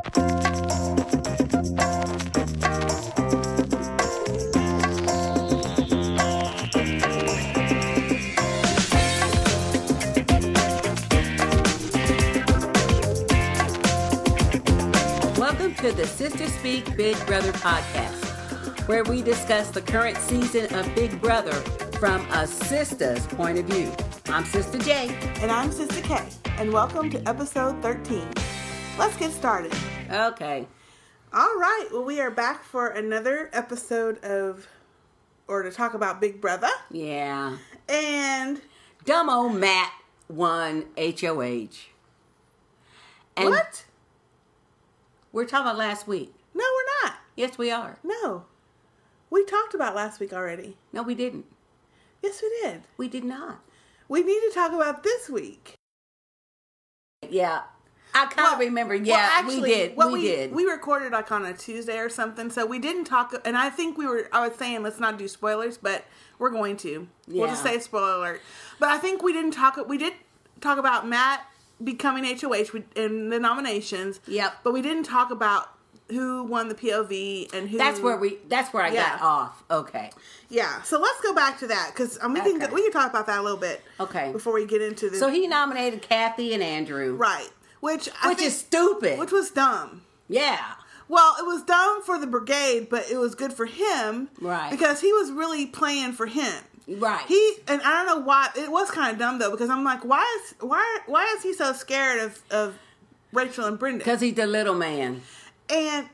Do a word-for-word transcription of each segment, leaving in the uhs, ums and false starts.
Welcome to the Sister Speak Big Brother podcast, where we discuss the current season of Big Brother from a sister's point of view. I'm Sister J. And I'm Sister K. And welcome to episode thirteen. Let's get started. Okay. All right. Well, we are back for another episode of, or to talk about Big Brother. Yeah. And dumb old Matt won H O H. And what? We're talking about last week. No, we're not. Yes, we are. No. We talked about last week already. No, we didn't. Yes, we did. We did not. We need to talk about this week. Yeah. I kind well, of remember. Yeah, well, actually, we did. Well, we, we did. We recorded like on a Tuesday or something, so we didn't talk. And I think we were, I was saying let's not do spoilers, but we're going to. Yeah. We'll just say spoiler alert. But I think we didn't talk, we did talk about Matt becoming H O H in the nominations. Yep. But we didn't talk about who won the P O V and who. That's where we. That's where I yeah. got off. Okay. Yeah. So let's go back to that because um, we okay. can we can talk about that a little bit. Okay. Before we get into this. So he nominated Kathy and Andrew. Right. Which I which think, is stupid. Which was dumb. Yeah. Well, it was dumb for the brigade, but it was good for him. Right. Because he was really playing for him. Right. He and I don't know why it was kind of dumb though because I'm like, why is why why is he so scared of, of Rachel and Brendan? Because he's the little man. And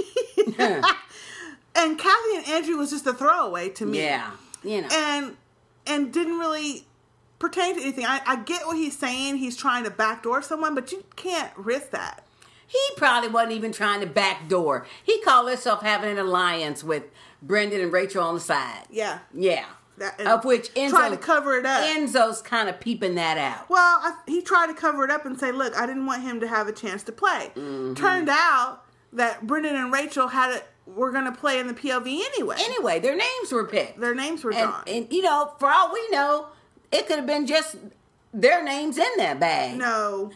and Kathy and Andrew was just a throwaway to me. Yeah. You know. And and didn't really pertain to anything. I, I get what he's saying. He's trying to backdoor someone, but you can't risk that. He probably wasn't even trying to backdoor. He called himself having an alliance with Brendan and Rachel on the side. Yeah. Yeah. That, of which Enzo trying to cover it up. Enzo's kind of peeping that out. Well, I, he tried to cover it up and say, "Look, I didn't want him to have a chance to play." Mm-hmm. Turned out that Brendan and Rachel had it. Were going to play in the P O V anyway. Anyway, their names were picked. Their names were and, drawn. And you know, for all we know, it could have been just their names in that bag. No,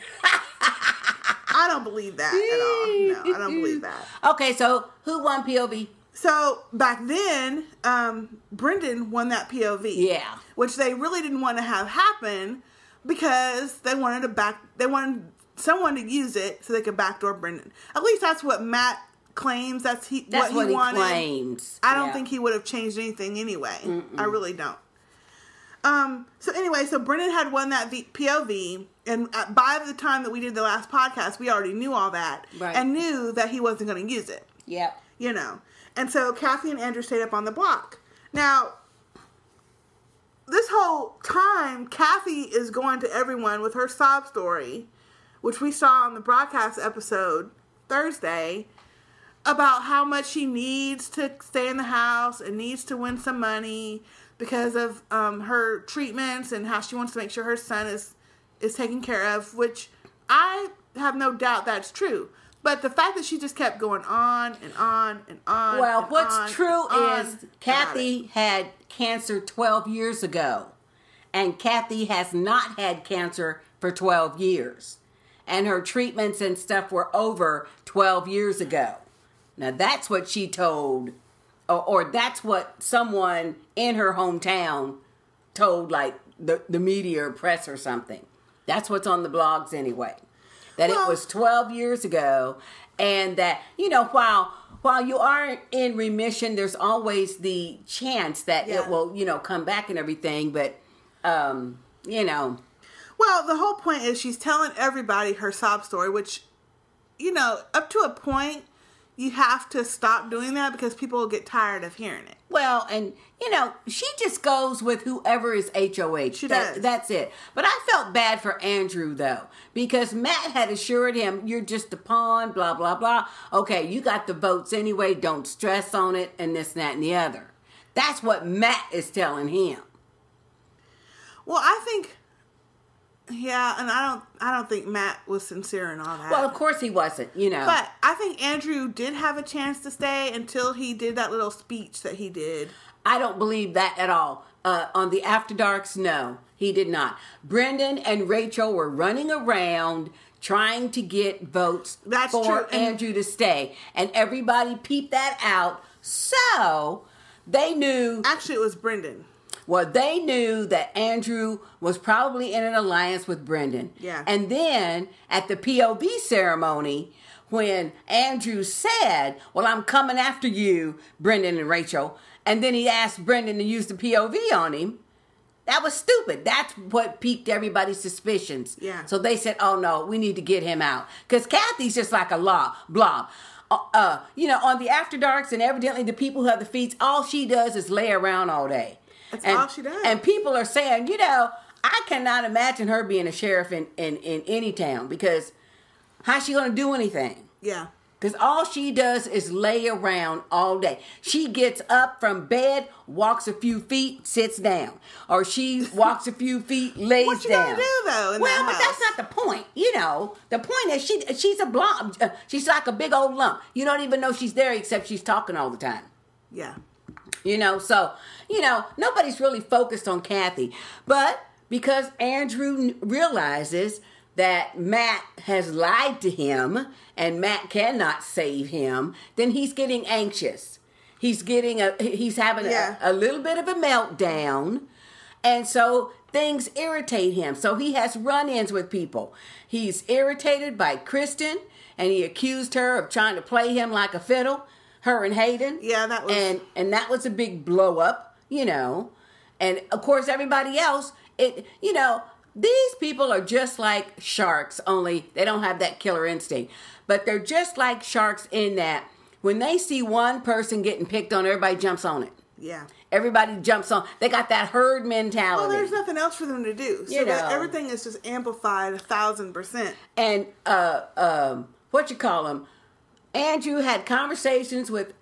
I don't believe that at all. No, I don't believe that. Okay, so who won P O V? So back then, um, Brendan won that P O V. Yeah. Which they really didn't want to have happen because they wanted to back, they wanted someone to use it so they could backdoor Brendan. At least that's what Matt claims. That's he. That's what, what he, he wanted. claims. I don't yeah. think he would have changed anything anyway. Mm-mm. I really don't. Um. So anyway, so Brendan had won that v- P O V, and at, by the time that we did the last podcast, we already knew all that right. and knew that he wasn't going to use it. Yep. You know. And so Kathy and Andrew stayed up on the block. Now, this whole time, Kathy is going to everyone with her sob story, which we saw on the broadcast episode Thursday, about how much she needs to stay in the house and needs to win some money because of um, her treatments and how she wants to make sure her son is, is taken care of, which I have no doubt that's true. But the fact that she just kept going on and on and on. Well, and what's on true and is Kathy had cancer twelve years ago. And Kathy has not had cancer for twelve years. And her treatments and stuff were over twelve years ago. Now, that's what she told, or, or that's what someone in her hometown told, like, the, the media or press or something. That's what's on the blogs anyway. That well, it was twelve years ago, and that, you know, while while you are in remission, there's always the chance that yeah. it will, you know, come back and everything, but, um, you know. Well, the whole point is she's telling everybody her sob story, which, you know, up to a point, you have to stop doing that because people will get tired of hearing it. Well, and, you know, she just goes with whoever is H O H. She that, does. That's it. But I felt bad for Andrew, though, because Matt had assured him, you're just a pawn, blah, blah, blah. Okay, you got the votes anyway. Don't stress on it, and this, that, and the other. That's what Matt is telling him. Well, I think... Yeah, and I don't I don't think Matt was sincere in all that. Well, of course he wasn't, you know. But I think Andrew did have a chance to stay until he did that little speech that he did. I don't believe that at all. Uh, on the After Darks, no, he did not. Brendan and Rachel were running around trying to get votes That's for true. And- Andrew to stay. And everybody peeped that out. So they knew, Actually, it was Brendan. well, they knew that Andrew was probably in an alliance with Brendan. Yeah. And then at the P O V ceremony, when Andrew said, well, I'm coming after you, Brendan and Rachel, and then he asked Brendan to use the P O V on him, that was stupid. That's what piqued everybody's suspicions. Yeah. So they said, oh, no, we need to get him out. Because Kathy's just like a law, blob. Uh, uh, you know, on the After Darks and evidently the people who have the feeds, all she does is lay around all day. That's and, all she does. And people are saying, you know, I cannot imagine her being a sheriff in, in, in any town because how's she going to do anything? Yeah. Because all she does is lay around all day. She gets up from bed, walks a few feet, sits down. Or she walks a few feet, lays What you down. gonna do, though, in well, that but house? that's not the point. You know, the point is she she's a blob. Uh, she's like a big old lump. You don't even know she's there except she's talking all the time. Yeah. You know, so, you know, nobody's really focused on Kathy. But because Andrew realizes that Matt has lied to him and Matt cannot save him, then he's getting anxious. He's getting a, he's having Yeah. a, a little bit of a meltdown. And so things irritate him. So he has run-ins with people. He's irritated by Kristen and he accused her of trying to play him like a fiddle. Her and Hayden. Yeah, that was- And and that was a big blow up, you know. And of course everybody else, it you know, these people are just like sharks, only they don't have that killer instinct. But they're just like sharks in that when they see one person getting picked on, everybody jumps on it. Yeah. Everybody jumps on. They got that herd mentality. Well, there's nothing else for them to do. So You that know. everything is just amplified a thousand percent. And uh um what you call him? Andrew had conversations with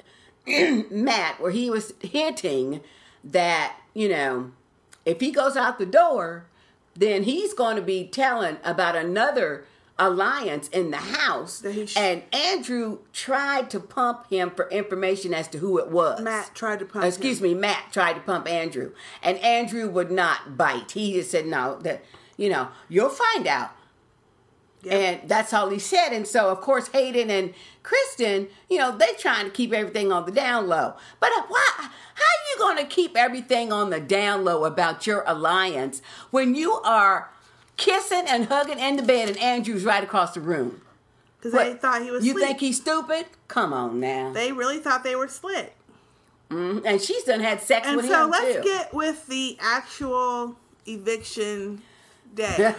Matt where he was hinting that, you know, if he goes out the door, then he's going to be telling about another alliance in the house. That he sh- and Andrew tried to pump him for information as to who it was. Matt tried to pump Excuse him. me, Matt tried to pump Andrew. And Andrew would not bite. He just said, no, that, you know, you'll find out. Yeah. And that's all he said. And so, of course, Hayden and Kristen, you know, they trying to keep everything on the down low. But uh, why? How are you going to keep everything on the down low about your alliance when you are kissing and hugging in the bed and Andrew's right across the room? Because What, they thought he was You asleep. think he's stupid? Come on now. They really thought they were slick. Mhm. And she's done had sex And with so him, let's too. get with the actual eviction day.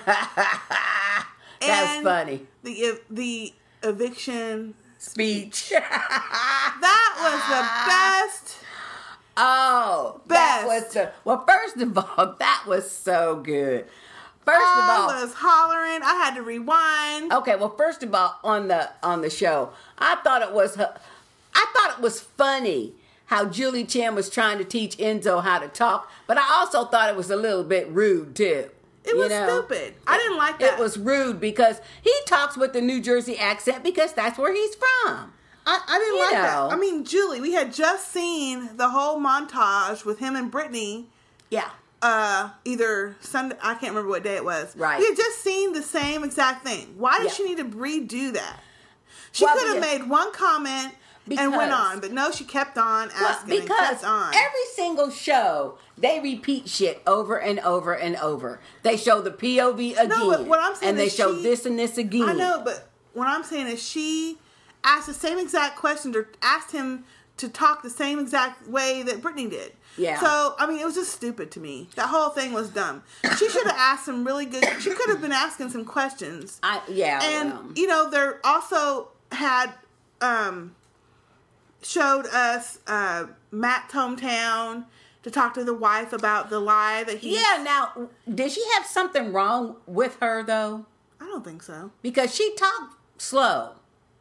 That was And funny. The ev- the eviction. Speech. That was the best. Oh, that Best. was the, well, first of all, that was so good. First of I all, was hollering. I had to rewind. okay, well, first of all, on the on the show, I thought it was I thought it was funny how Julie Chen was trying to teach Enzo how to talk, but I also thought it was a little bit rude too. It you was know? stupid. I didn't like that. It was rude because he talks with the New Jersey accent because that's where he's from. I, I didn't You like know. that. I mean, Julie, we had just seen the whole montage with him and Brittany. Yeah. Uh, either Sunday, I can't remember what day it was. Right. We had just seen the same exact thing. Why did Yeah. she need to redo that? She Well, could have because- made one comment and went Because- on, but no, she kept on Well, asking and because kept on. every single show they repeat shit over and over and over. They show the P O V again, No, but what I'm saying and they is show she- this and this again. I know, but what I'm saying is she asked the same exact questions or asked him to talk the same exact way that Brittany did. Yeah. So, I mean, it was just stupid to me. That whole thing was dumb. She should have asked some really good, she could have been asking some questions. I yeah, And, well, you know, they're also had, um, showed us, uh, Matt's hometown to talk to the wife about the lie that he. yeah. Now, did she have something wrong with her though? I don't think so. Because she talked slow,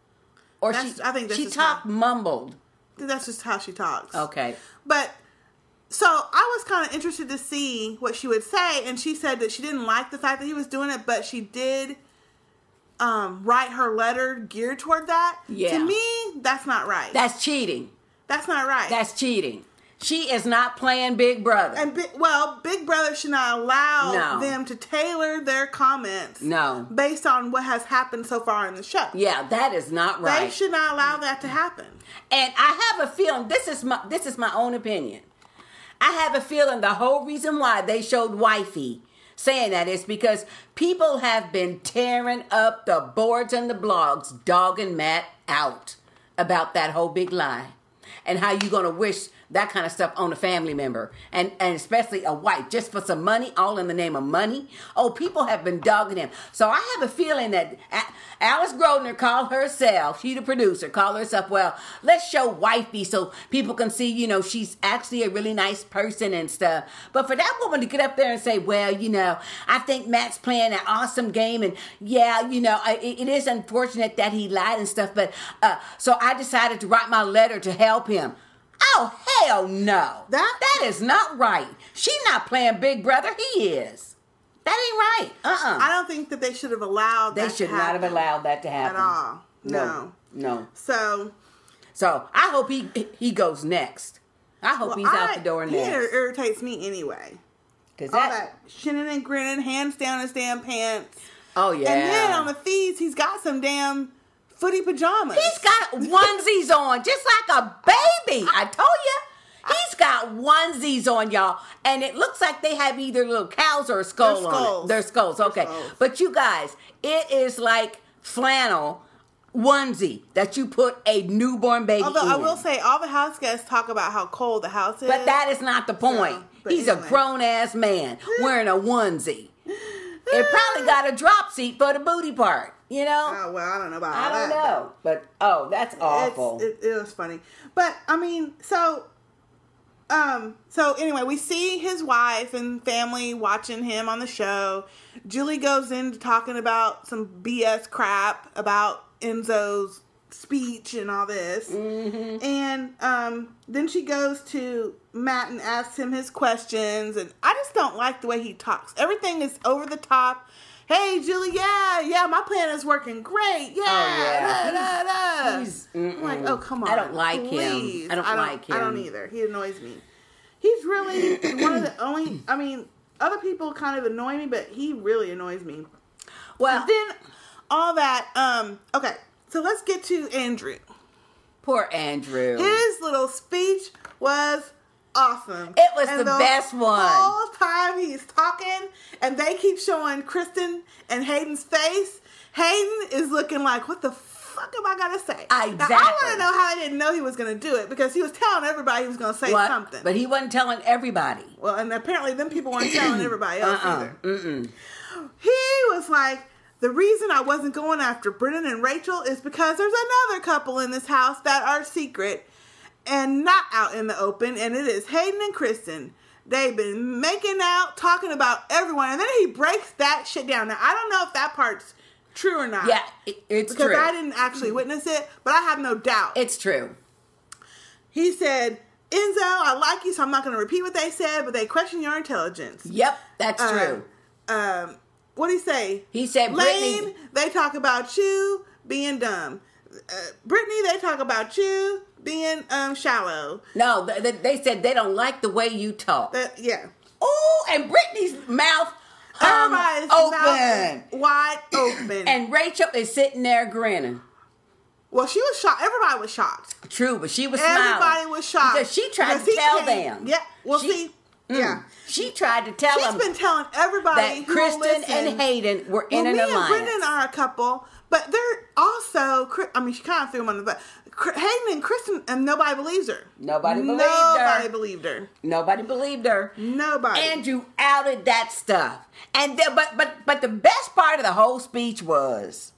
or That's- she I think that's she just talked how- mumbled. That's just how she talks. Okay. But so I was kind of interested to see what she would say, and she said that she didn't like the fact that he was doing it, but she did um, write her letter geared toward that. Yeah. To me, that's not right. That's cheating. that's not right. That's cheating. She is not playing Big Brother. And Big, well, Big Brother should not allow No. them to tailor their comments No. based on what has happened so far in the show. Yeah, that is not right. They should not allow that to happen. And I have a feeling, this is my this is my own opinion. I have a feeling the whole reason why they showed Wifey saying that is because people have been tearing up the boards and the blogs, dogging Matt out about that whole big lie. And how you going to wish that kind of stuff on a family member. And, and especially a wife, just for some money, all in the name of money. Oh, people have been dogging him. So I have a feeling that Alice Grodner called herself, she the producer, called herself, well, let's show Wifey so people can see, you know, she's actually a really nice person and stuff. But for that woman to get up there and say, well, you know, I think Matt's playing an awesome game. And yeah, you know, it, it is unfortunate that he lied and stuff. But uh, so I decided to write my letter to help him. Oh, hell no. That- that is not right. She's not playing Big Brother. He is. That ain't right. Uh-uh. I don't think that they should have allowed They that should to not happen have allowed that to happen. at all. No. No. No. So, So, I hope he he goes next. I hope well, he's out I- the door he next. ir- irritates me anyway. Cause All that, that shinning and grinning, hands down his damn pants. oh, yeah. And then on the feeds, he's got some damn footy pajamas. He's got onesies on, just like a baby. I told you. He's got onesies on, y'all. And it looks like they have either little cows or a skull They're on it. skulls. They're skulls, They're okay. skulls. But you guys, it is like flannel onesie that you put a newborn baby Although in. I will say, all the house guests talk about how cold the house is. But that is not the point. So, but He's anyway. a grown-ass man wearing a onesie. It probably got a drop seat for the booty part, you know? Oh, well, I don't know about I all don't that. know. But, oh, that's awful. It's, it, it was funny. But, I mean, so... Um, so anyway, we see his wife and family watching him on the show. Julie goes into talking about some B S crap about Enzo's speech and all this. Mm-hmm. And um, then she goes to Matt and asks him his questions. And I just don't like the way he talks. Everything is over the top. Hey, Julie, yeah, yeah, my plan is working great. Yeah, Oh, yeah. da, da, da. He's, I'm like, oh, come on. I don't like please. him. I don't, like him. I don't either. He annoys me. He's really one of the only, I mean, other people kind of annoy me, but he really annoys me. Well, But then, all that, um, okay, so let's get to Andrew. poor Andrew. His little speech was awesome. It was And the best one. The whole time he's talking, and they keep showing Kristen and Hayden's face. Hayden is looking like, what the fuck am I gonna say? Now, I Exactly. want to know how they didn't know he was gonna do it, because he was telling everybody he was gonna say What? something. But he wasn't telling everybody. Well, and apparently them people weren't telling everybody else Uh-uh. either. Mm-mm. He was like, the reason I wasn't going after Brennan and Rachel is because there's another couple in this house that are secret and not out in the open, and it is Hayden and Kristen. They've been making out, talking about everyone, and then he breaks that shit down. Now, I don't know if that part's true or not. Yeah, it, it's because true. I didn't actually witness it, but I have no doubt. It's true. He said, Enzo, I like you, so I'm not going to repeat what they said, but they question your intelligence. Yep, that's Uh, true. Um, what did he say? He said Lane, Brittany. they talk about you being dumb. Uh, Brittany, they talk about you being um shallow. No, th- th- they said they don't like the way you talk. That yeah. Oh, and Brittany's mouth hung Everybody's open. mouth is wide open. And Rachel is sitting there grinning. well, she was shocked. Everybody was shocked. True, but she was smiling. Everybody was shocked Because she tried Because to he tell came- them. Yeah. Well, She- see. Mm. Yeah. She tried to tell She's them been telling everybody that who Kristen will listen, and Hayden were in well, an me alliance. and Brendan are a couple, but they're also. I mean, she kind of threw them on the butt. Hayden and Kristen, and nobody believes her. Nobody believed Nobody her. believed her. Nobody believed her. Nobody. Andrew outed that stuff. And the, but but but the best part of the whole speech was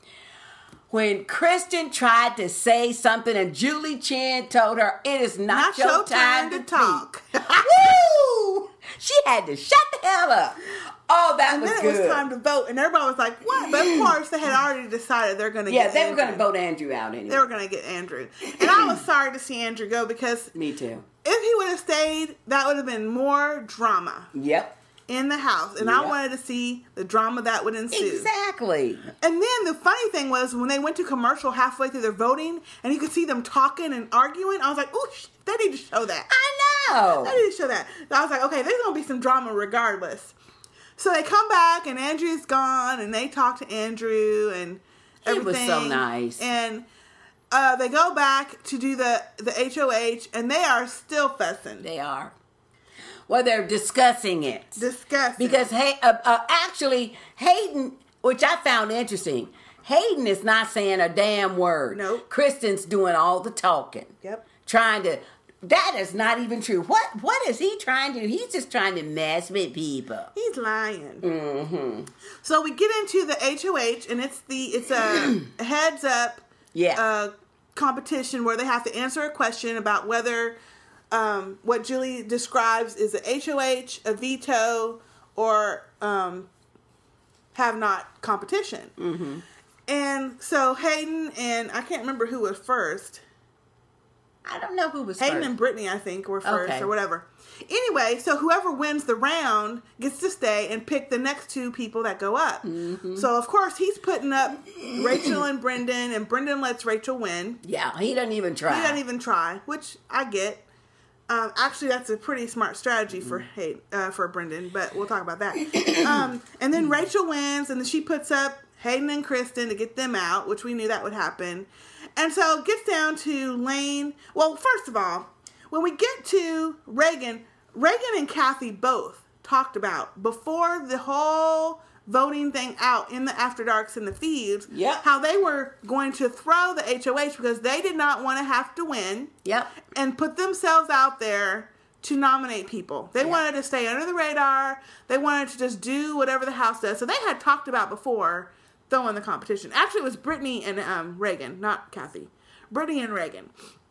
when Kristen tried to say something and Julie Chen told her it is not, Not your, your time, turn to to talk. talk. Woo! She had to shut the hell up. Oh, that And was then good. it was time to vote, and everybody was like, "What?" But of course, they had already decided they're going to yeah, get. they Andrew. were going to vote Andrew out anyway. They were going to get Andrew, and I was sorry to see Andrew go because Me too. if he would have stayed, that would have been more drama Yep. in the house, and I Yep. wanted to see the drama that would ensue. Exactly. And then the funny thing was when they went to commercial halfway through their voting, and you could see them talking and arguing. I was like, "Ooh, sh- they need to show that." I No. They didn't show that. I was like, okay, there's going to be some drama regardless. So they come back, and Andrew's gone, and they talk to Andrew, and everything. It was so nice. And uh, they go back to do the, the H O H, and they are still fussing. They are. Well, they're discussing it. Discussing. Because, hey, uh, uh, actually, Hayden, which I found interesting, Hayden is not saying a damn word. Nope. Kristen's doing all the talking. Yep. Trying to, that is not even true. What What is he trying to do? He's just trying to mess with people. He's lying. Mm-hmm. So we get into the H O H, and it's the it's a heads up Yeah. uh, competition where they have to answer a question about whether um, what Julie describes is a H O H, a veto, or um, have not competition. Mm-hmm. And so Hayden and I can't remember who was first. I don't know who was Hayden first. and Brittany, I think, were first Okay. or whatever. Anyway, so whoever wins the round gets to stay and pick the next two people that go up. Mm-hmm. So, of course, he's putting up Rachel and Brendan, and Brendan lets Rachel win. Yeah, he doesn't even try. He doesn't even try, which I get. Um, actually, that's a pretty smart strategy for Hay- uh, for Brendan, but we'll talk about that. Um, and then Rachel wins, and then she puts up Hayden and Kristen to get them out, which we knew that would happen. And so it gets down to Lane. Well, first of all, when we get to Reagan, Reagan and Kathy both talked about before the whole voting thing out in the After Darks in the feeds, Yep. how they were going to throw the H O H because they did not want to have to win Yep. and put themselves out there to nominate people. They Yeah. wanted to stay under the radar. They wanted to just do whatever the House does. So they had talked about before throwing the competition. Actually, it was Brittany and um, Reagan, not Kathy. Brittany and Reagan.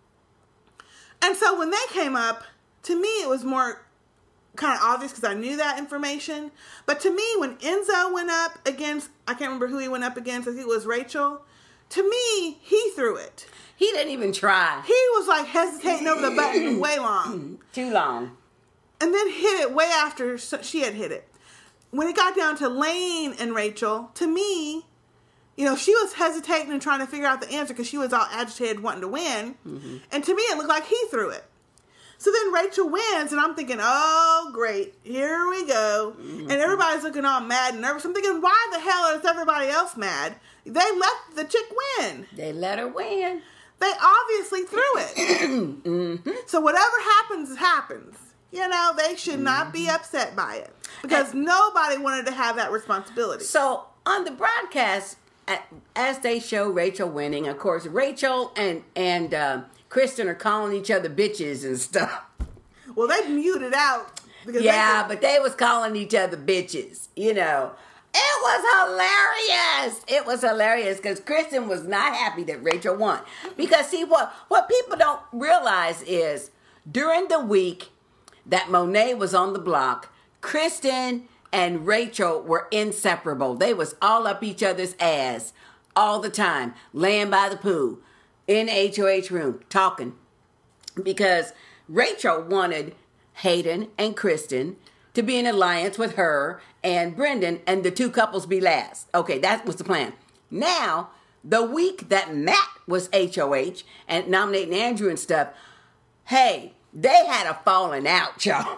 And so when they came up, to me it was more kind of obvious because I knew that information. But to me, when Enzo went up against, I can't remember who he went up against, I think it was Rachel. To me, he threw it. He didn't even try. He was like hesitating over the button way long. Too long. And then hit it way after she had hit it. When it got down to Lane and Rachel, to me, you know, she was hesitating and trying to figure out the answer because she was all agitated wanting to win. Mm-hmm. And to me, it looked like he threw it. So then Rachel wins, and I'm thinking, oh, great, here we go. Mm-hmm. And everybody's looking all mad and nervous. I'm thinking, why the hell is everybody else mad? They let the chick win. They let her win. They obviously threw it. Mm-hmm. So whatever happens, happens. You know, they should not be upset by it. Because and, nobody wanted to have that responsibility. So on the broadcast, as they show Rachel winning, of course, Rachel and, and uh, Kristen are calling each other bitches and stuff. Well, they muted out. Because yeah, they but they was calling each other bitches, you know. It was hilarious. It was hilarious because Kristen was not happy that Rachel won. Because, see, what, what people don't realize is during the week that Monet was on the block, Kristen and Rachel were inseparable. They was all up each other's ass all the time, laying by the pool, in the H O H room, talking. Because Rachel wanted Hayden and Kristen to be in alliance with her and Brendan, and the two couples be last. Okay, that was the plan. Now, the week that Matt was H O H and nominating Andrew and stuff, hey, they had a falling out, y'all.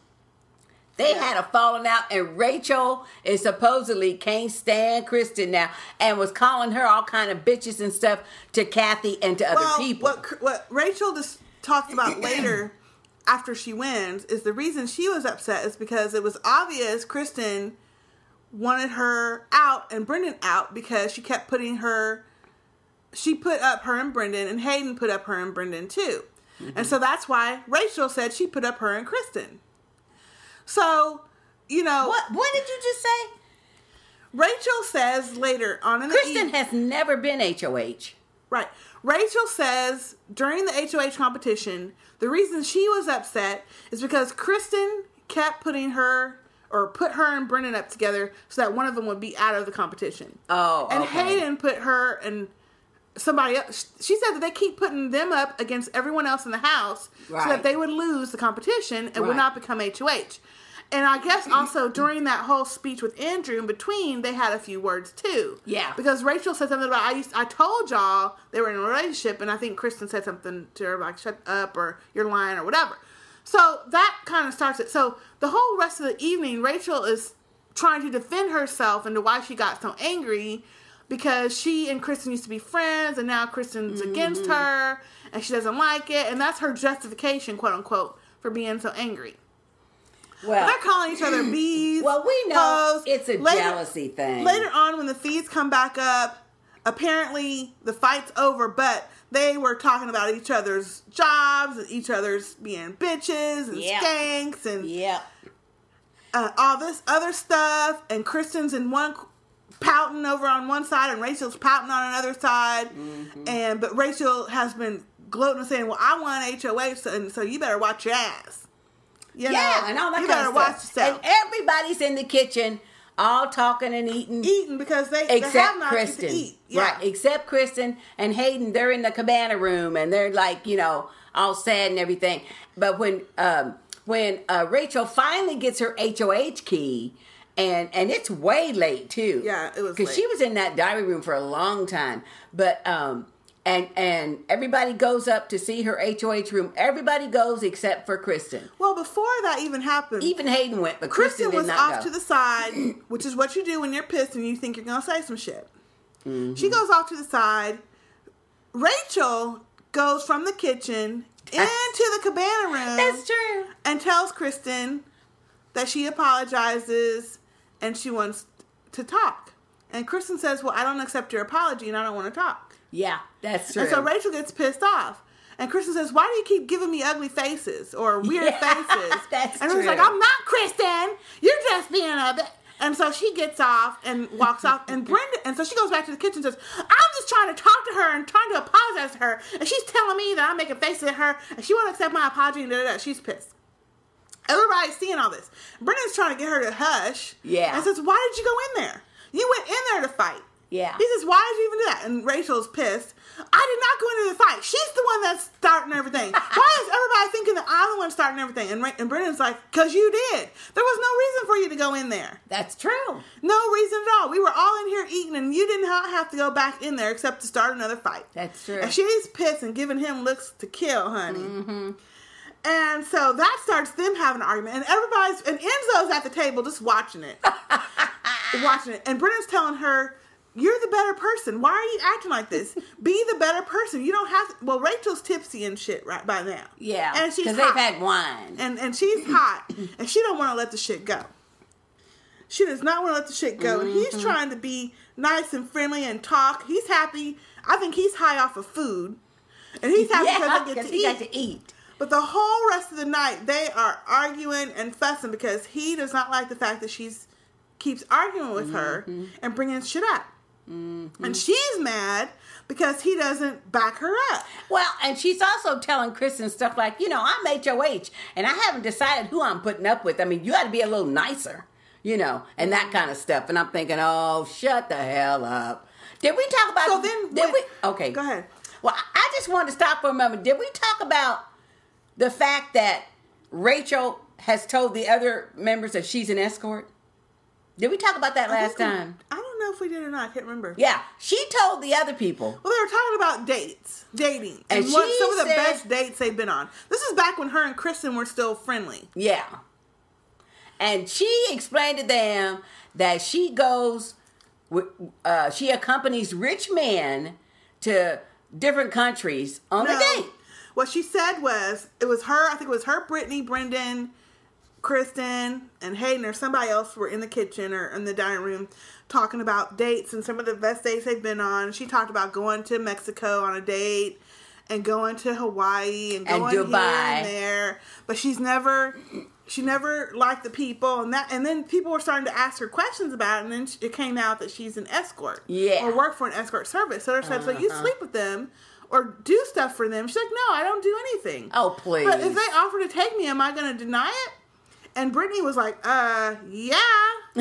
They had a falling out, and Rachel is supposedly can't stand Kristen now and was calling her all kind of bitches and stuff to Kathy and to well, other people. What, what Rachel just talks about later after she wins is the reason she was upset is because it was obvious Kristen wanted her out and Brendan out because she kept putting her, she put up her and Brendan, and Hayden put up her and Brendan too. Mm-hmm. And so that's why Rachel said she put up her and Kristen. So, you know. What What did you just say? Rachel says later on in the Kristen e- has never been H O H. Right. Rachel says during the H O H competition, the reason she was upset is because Kristen kept putting her, or put her and Brendan up together so that one of them would be out of the competition. Oh, And okay. Hayden put her and somebody else. She said that they keep putting them up against everyone else in the house right. so that they would lose the competition and right. would not become H O H. And I guess also during that whole speech with Andrew in between, they had a few words too. Yeah. Because Rachel said something about, I used, I told y'all they were in a relationship, and I think Kristen said something to her like, shut up, or you're lying, or whatever. So that kind of starts it. So the whole rest of the evening, Rachel is trying to defend herself into why she got so angry, because she and Kristen used to be friends, and now Kristen's mm-hmm. against her, and she doesn't like it, and that's her justification, quote unquote, for being so angry. Well, but they're calling each other bees. Well, we know hoes. It's a later, jealousy thing. Later on, when the feeds come back up, apparently the fight's over, but they were talking about each other's jobs and each other's being bitches and yep. skanks and yep. uh, all this other stuff. And Kristen's in one pouting over on one side, and Rachel's pouting on another side. Mm-hmm. And but Rachel has been gloating and saying, "Well, I want H O H, and so you better watch your ass." You yeah, know, and all that you kind better of watch stuff. yourself. And everybody's in the kitchen, all talking and eating, eating because they except they have not Kristen, to eat. Yeah. Right? Except Kristen and Hayden. They're in the cabana room, and they're like, you know, all sad and everything. But when um, when uh, Rachel finally gets her H O H key. And and it's way late too. Yeah, it was because she was in that diary room for a long time. But um, and and everybody goes up to see her H O H room. Everybody goes except for Kristen. Well, before that even happened, even Hayden went, but Kristen, Kristen did was not off go. to the side, which is what you do when you're pissed and you think you're gonna say some shit. Mm-hmm. She goes off to the side. Rachel goes from the kitchen into the cabana room. That's true. And tells Kristen that she apologizes. And she wants to talk. And Kristen says, well, I don't accept your apology and I don't want to talk. Yeah, that's true. And so Rachel gets pissed off. And Kristen says, why do you keep giving me ugly faces or weird yeah, faces? That's and true. And like, I'm not Kristen. You're just being a bit. And so she gets off and walks off. And Brenda, and so she goes back to the kitchen and says, I'm just trying to talk to her and trying to apologize to her. And she's telling me that I'm making faces at her and she won't accept my apology and da da da. She's pissed. Everybody's seeing all this. Brendan's trying to get her to hush. Yeah. And says, why did you go in there? You went in there to fight. Yeah. He says, why did you even do that? And Rachel's pissed. I did not go into the fight. She's the one that's starting everything. Why is everybody thinking that I'm the one starting everything? And, Ra- and Brendan's like, because you did. There was no reason for you to go in there. That's true. No reason at all. We were all in here eating, and you did not have to go back in there except to start another fight. That's true. And she's pissed and giving him looks to kill, honey. Mm-hmm. And so that starts them having an argument. And everybody's, and Enzo's at the table just watching it. watching it. And Brendan's telling her, you're the better person. Why are you acting like this? Be the better person. You don't have to. Well, Rachel's tipsy and shit right by now. Yeah. And she's hot. Because they've had wine. And, and she's hot. And she don't want to let the shit go. She does not want to let the shit go. Mm-hmm. And he's trying to be nice and friendly and talk. He's happy. I think he's high off of food. And he's happy yeah, because they get to he eat. got to eat. But the whole rest of the night, they are arguing and fussing because he does not like the fact that she's keeps arguing with mm-hmm. her and bringing shit up. Mm-hmm. And she's mad because he doesn't back her up. Well, and she's also telling Kristen stuff like, you know, I'm H O H, and I haven't decided who I'm putting up with. I mean, you got to be a little nicer, you know, and that kind of stuff. And I'm thinking, oh, shut the hell up. Did we talk about... So then... Did when, we? Okay. Go ahead. Well, I just wanted to stop for a moment. Did we talk about the fact that Rachel has told the other members that she's an escort? Did we talk about that last we, time? I don't know if we did or not. I can't remember. Yeah. She told the other people. Well, they were talking about dates. Dating. And, and what, she some of the said, best dates they've been on. This is back when her and Kristen were still friendly. Yeah. And she explained to them that she goes... Uh, she accompanies rich men to different countries on no, a date. What she said was, it was her, I think it was her, Brittany, Brendan, Kristen, and Hayden, or somebody else were in the kitchen or in the dining room talking about dates and some of the best dates they've been on. She talked about going to Mexico on a date and going to Hawaii and going and here and there. But she's never... She never liked the people, and that, and then people were starting to ask her questions about it, and then it came out that she's an escort, yeah, or work for an escort service. So they said, uh-huh. "So you sleep with them, or do stuff for them?" She's like, "No, I don't do anything." Oh, please! But if they offer to take me, am I going to deny it? And Brittany was like, "Uh, yeah." See,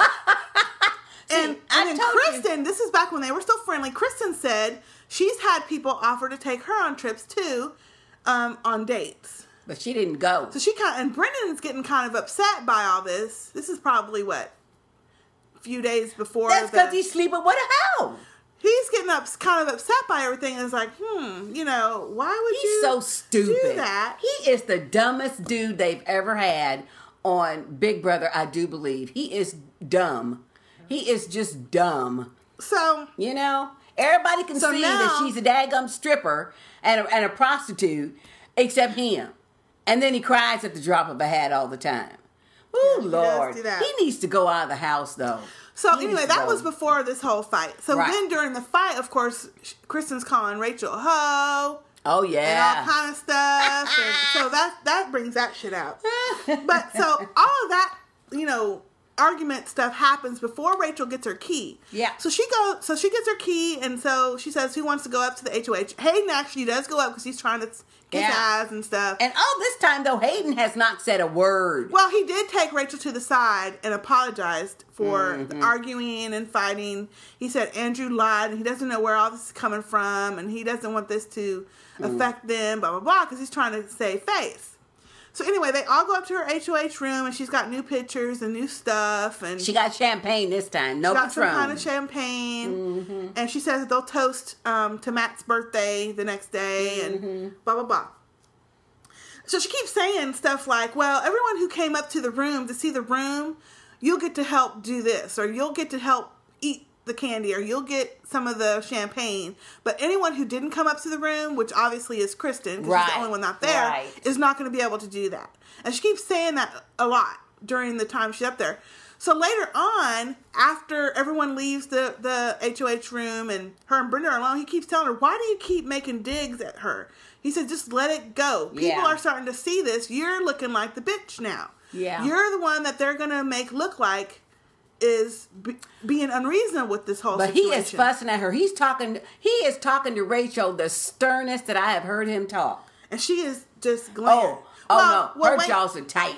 and and then Kristen, you. This is back when they were still friendly. Kristen said she's had people offer to take her on trips too, um, on dates. But she didn't go. So she kind of, and Brendan's getting kind of upset by all this. This is probably what, a few days before. That's because he's sleeping with a hoe. he's getting up, kind of upset by everything, and is like, hmm, you know, why would He's you so stupid. do that? He is the dumbest dude they've ever had on Big Brother, I do believe. He is dumb. He is just dumb. So, you know, everybody can so see now, that she's a daggum stripper and a, and a prostitute, except him. And then he cries at the drop of a hat all the time. Oh, yeah, Lord. He, he needs to go out of the house, though. So, he anyway, that go. was before this whole fight. So, right. then during the fight, of course, Kristen's calling Rachel a hoe. Oh, yeah. And all kind of stuff. And so, that, that brings that shit out. But, so, all of that, you know, argument stuff happens before Rachel gets her key. Yeah. So she goes. So she gets her key, and so she says, "Who wants to go up to the H O H?" Hayden actually does go up because he's trying to kiss yeah. ass and stuff. And all this time, though, Hayden has not said a word. Well, he did take Rachel to the side and apologized for mm-hmm. the arguing and fighting. He said Andrew lied, and he doesn't know where all this is coming from, and he doesn't want this to mm. affect them. Blah blah blah, because he's trying to save face. So anyway, they all go up to her H O H room, and she's got new pictures and new stuff. And she got champagne this time. No she got Patron. some kind of champagne. Mm-hmm. And she says that they'll toast um, to Matt's birthday the next day, and mm-hmm. blah, blah, blah. So she keeps saying stuff like, well, everyone who came up to the room to see the room, you'll get to help do this, or you'll get to help eat the candy, or you'll get some of the champagne. But anyone who didn't come up to the room, which obviously is Kristen, because right. she's the only one not there, right. is not going to be able to do that. And she keeps saying that a lot during the time she's up there. So later on, after everyone leaves the, the H O H room and her and Brenda are alone, he keeps telling her, why do you keep making digs at her? He said, just let it go. People yeah. are starting to see this. You're looking like the bitch now. Yeah. You're the one that they're going to make look like is be, being unreasonable with this whole but situation. But he is fussing at her. He's talking, he is talking to Rachel the sternest that I have heard him talk. And she is just glaring. Oh, oh well, no. well, her wait. jaws are tight.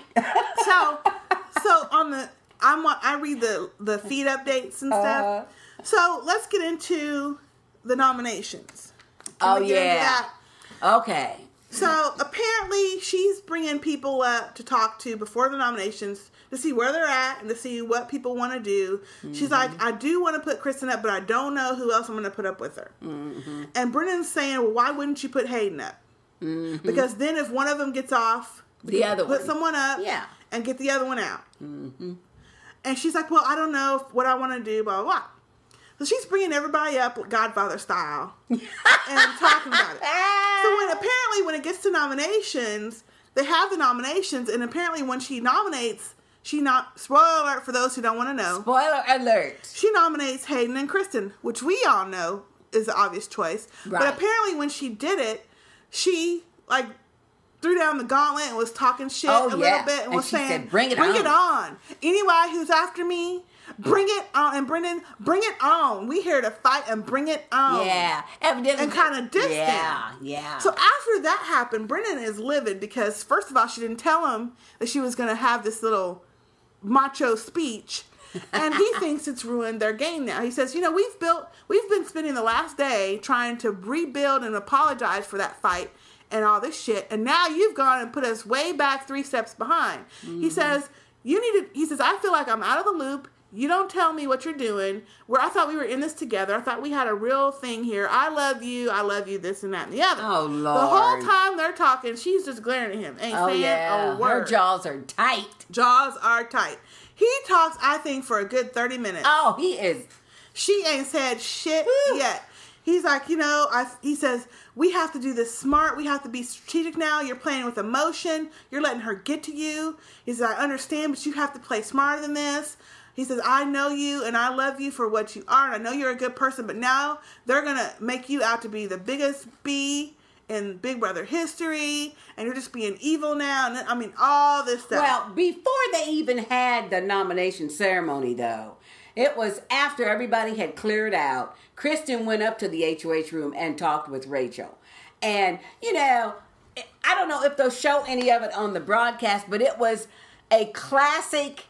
so, so on the, I'm on, I read the, the feed updates and stuff. Uh, so let's get into the nominations. Can oh, we get yeah. into that? Okay. So apparently she's bringing people up to talk to before the nominations to see where they're at and to see what people want to do. Mm-hmm. She's like, I do want to put Kristen up, but I don't know who else I'm going to put up with her. Mm-hmm. And Brendan's saying, well, why wouldn't you put Hayden up? Mm-hmm. Because then if one of them gets off, the other put one. someone up yeah. and get the other one out. Mm-hmm. And she's like, well, I don't know what I want to do, blah, blah, blah. So she's bringing everybody up Godfather style and talking about it. So when apparently when it gets to nominations, they have the nominations, and apparently when she nominates, she not spoiler alert for those who don't want to know. Spoiler alert. She nominates Hayden and Kristen, which we all know is the obvious choice. Right. But apparently when she did it, she like threw down the gauntlet and was talking shit oh, a yeah. little bit and, and was she saying, said, bring it bring on. it on. Anybody who's after me, bring it on. And Brendan, bring it on. We here to fight and bring it on. Yeah. Evidently. And kind of diss Yeah, them. yeah. So after that happened, Brendan is livid because, first of all, she didn't tell him that she was going to have this little macho speech. And he thinks it's ruined their game now. He says, you know, we've built, we've been spending the last day trying to rebuild and apologize for that fight and all this shit. And now you've gone and put us way back three steps behind. Mm-hmm. He says, you need to, he says, I feel like I'm out of the loop. You don't tell me what you're doing. Where I thought we were in this together. I thought we had a real thing here. I love you. I love you. This and that and the other. Oh, Lord. The whole time they're talking, she's just glaring at him. Ain't oh, saying yeah. a word. Her jaws are tight. Jaws are tight. He talks, I think, for a good thirty minutes. Oh, he is. She ain't said shit Woo. yet. He's like, you know, I, he says, we have to do this smart. We have to be strategic now. You're playing with emotion. You're letting her get to you. He says, I understand, but you have to play smarter than this. He says, I know you and I love you for what you are. And I know you're a good person, but now they're going to make you out to be the biggest B in Big Brother history. And you're just being evil now. And I mean, all this stuff. Well, before they even had the nomination ceremony, though, it was after everybody had cleared out. Kristen went up to the H O H room and talked with Rachel. And, you know, I don't know if they'll show any of it on the broadcast, but it was a classic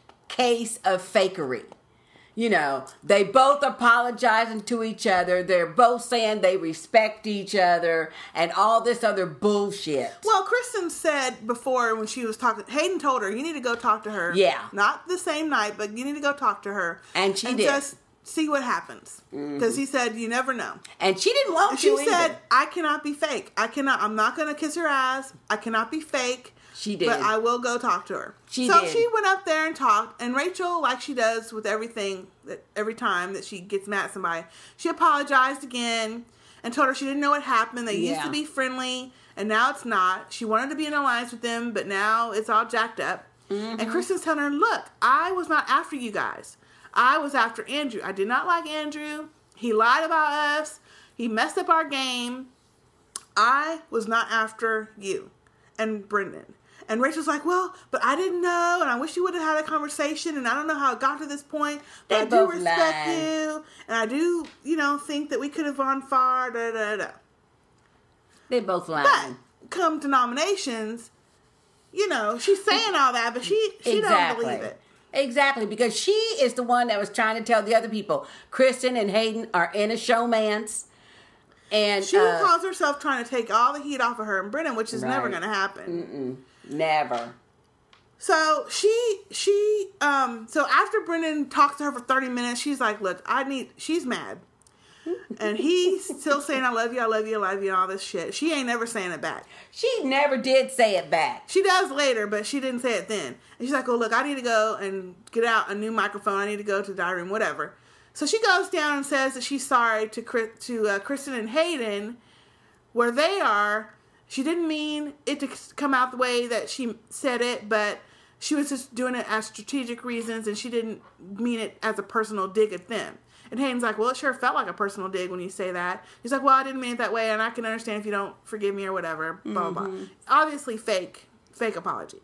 case of fakery. You know, they both apologizing to each other. They're both saying they respect each other and all this other bullshit. Well, Kristen said before when she was talking, Hayden told her, you need to go talk to her. Yeah. Not the same night, but you need to go talk to her. And she and did. just see what happens. Because mm-hmm. he said, you never know. And she didn't want and to she either. said, I cannot be fake. I cannot, I'm not going to kiss her ass. I cannot be fake. She did. But I will go talk to her. She so did. she went up there and talked. And Rachel, like she does with everything, that every time that she gets mad at somebody, she apologized again and told her she didn't know what happened. They yeah. used to be friendly, and now it's not. She wanted to be in alliance with them, but now it's all jacked up. Mm-hmm. And Kristen's telling her, look, I was not after you guys. I was after Andrew. I did not like Andrew. He lied about us. He messed up our game. I was not after you and Brendan. And Rachel's like, well, but I didn't know, and I wish you would have had a conversation, and I don't know how it got to this point, but they I do respect lied. you, and I do, you know, think that we could have gone far, da, da, da. They both lied. But come to nominations, you know, she's saying all that, but she, she exactly. don't believe it. Exactly, because she is the one that was trying to tell the other people, Kristen and Hayden are in a showmance. And she uh, calls herself trying to take all the heat off of her and Brennan, which is right. never going to happen. Mm-mm. Never. So she, she, um, so after Brendan talks to her for thirty minutes, she's like, look, I need, she's mad. And he's still saying, I love you, I love you, I love you, and all this shit. She ain't never saying it back. She never did say it back. She does later, but she didn't say it then. And she's like, oh, look, I need to go and get out a new microphone. I need to go to the diary room, whatever. So she goes down and says that she's sorry to, to uh, Kristen and Hayden, where they are. She didn't mean it to come out the way that she said it, but she was just doing it as strategic reasons, and she didn't mean it as a personal dig at them. And Hayden's like, well, it sure felt like a personal dig when you say that. He's like, well, I didn't mean it that way, and I can understand if you don't forgive me or whatever, blah, mm-hmm. blah, blah. Obviously fake, fake apology.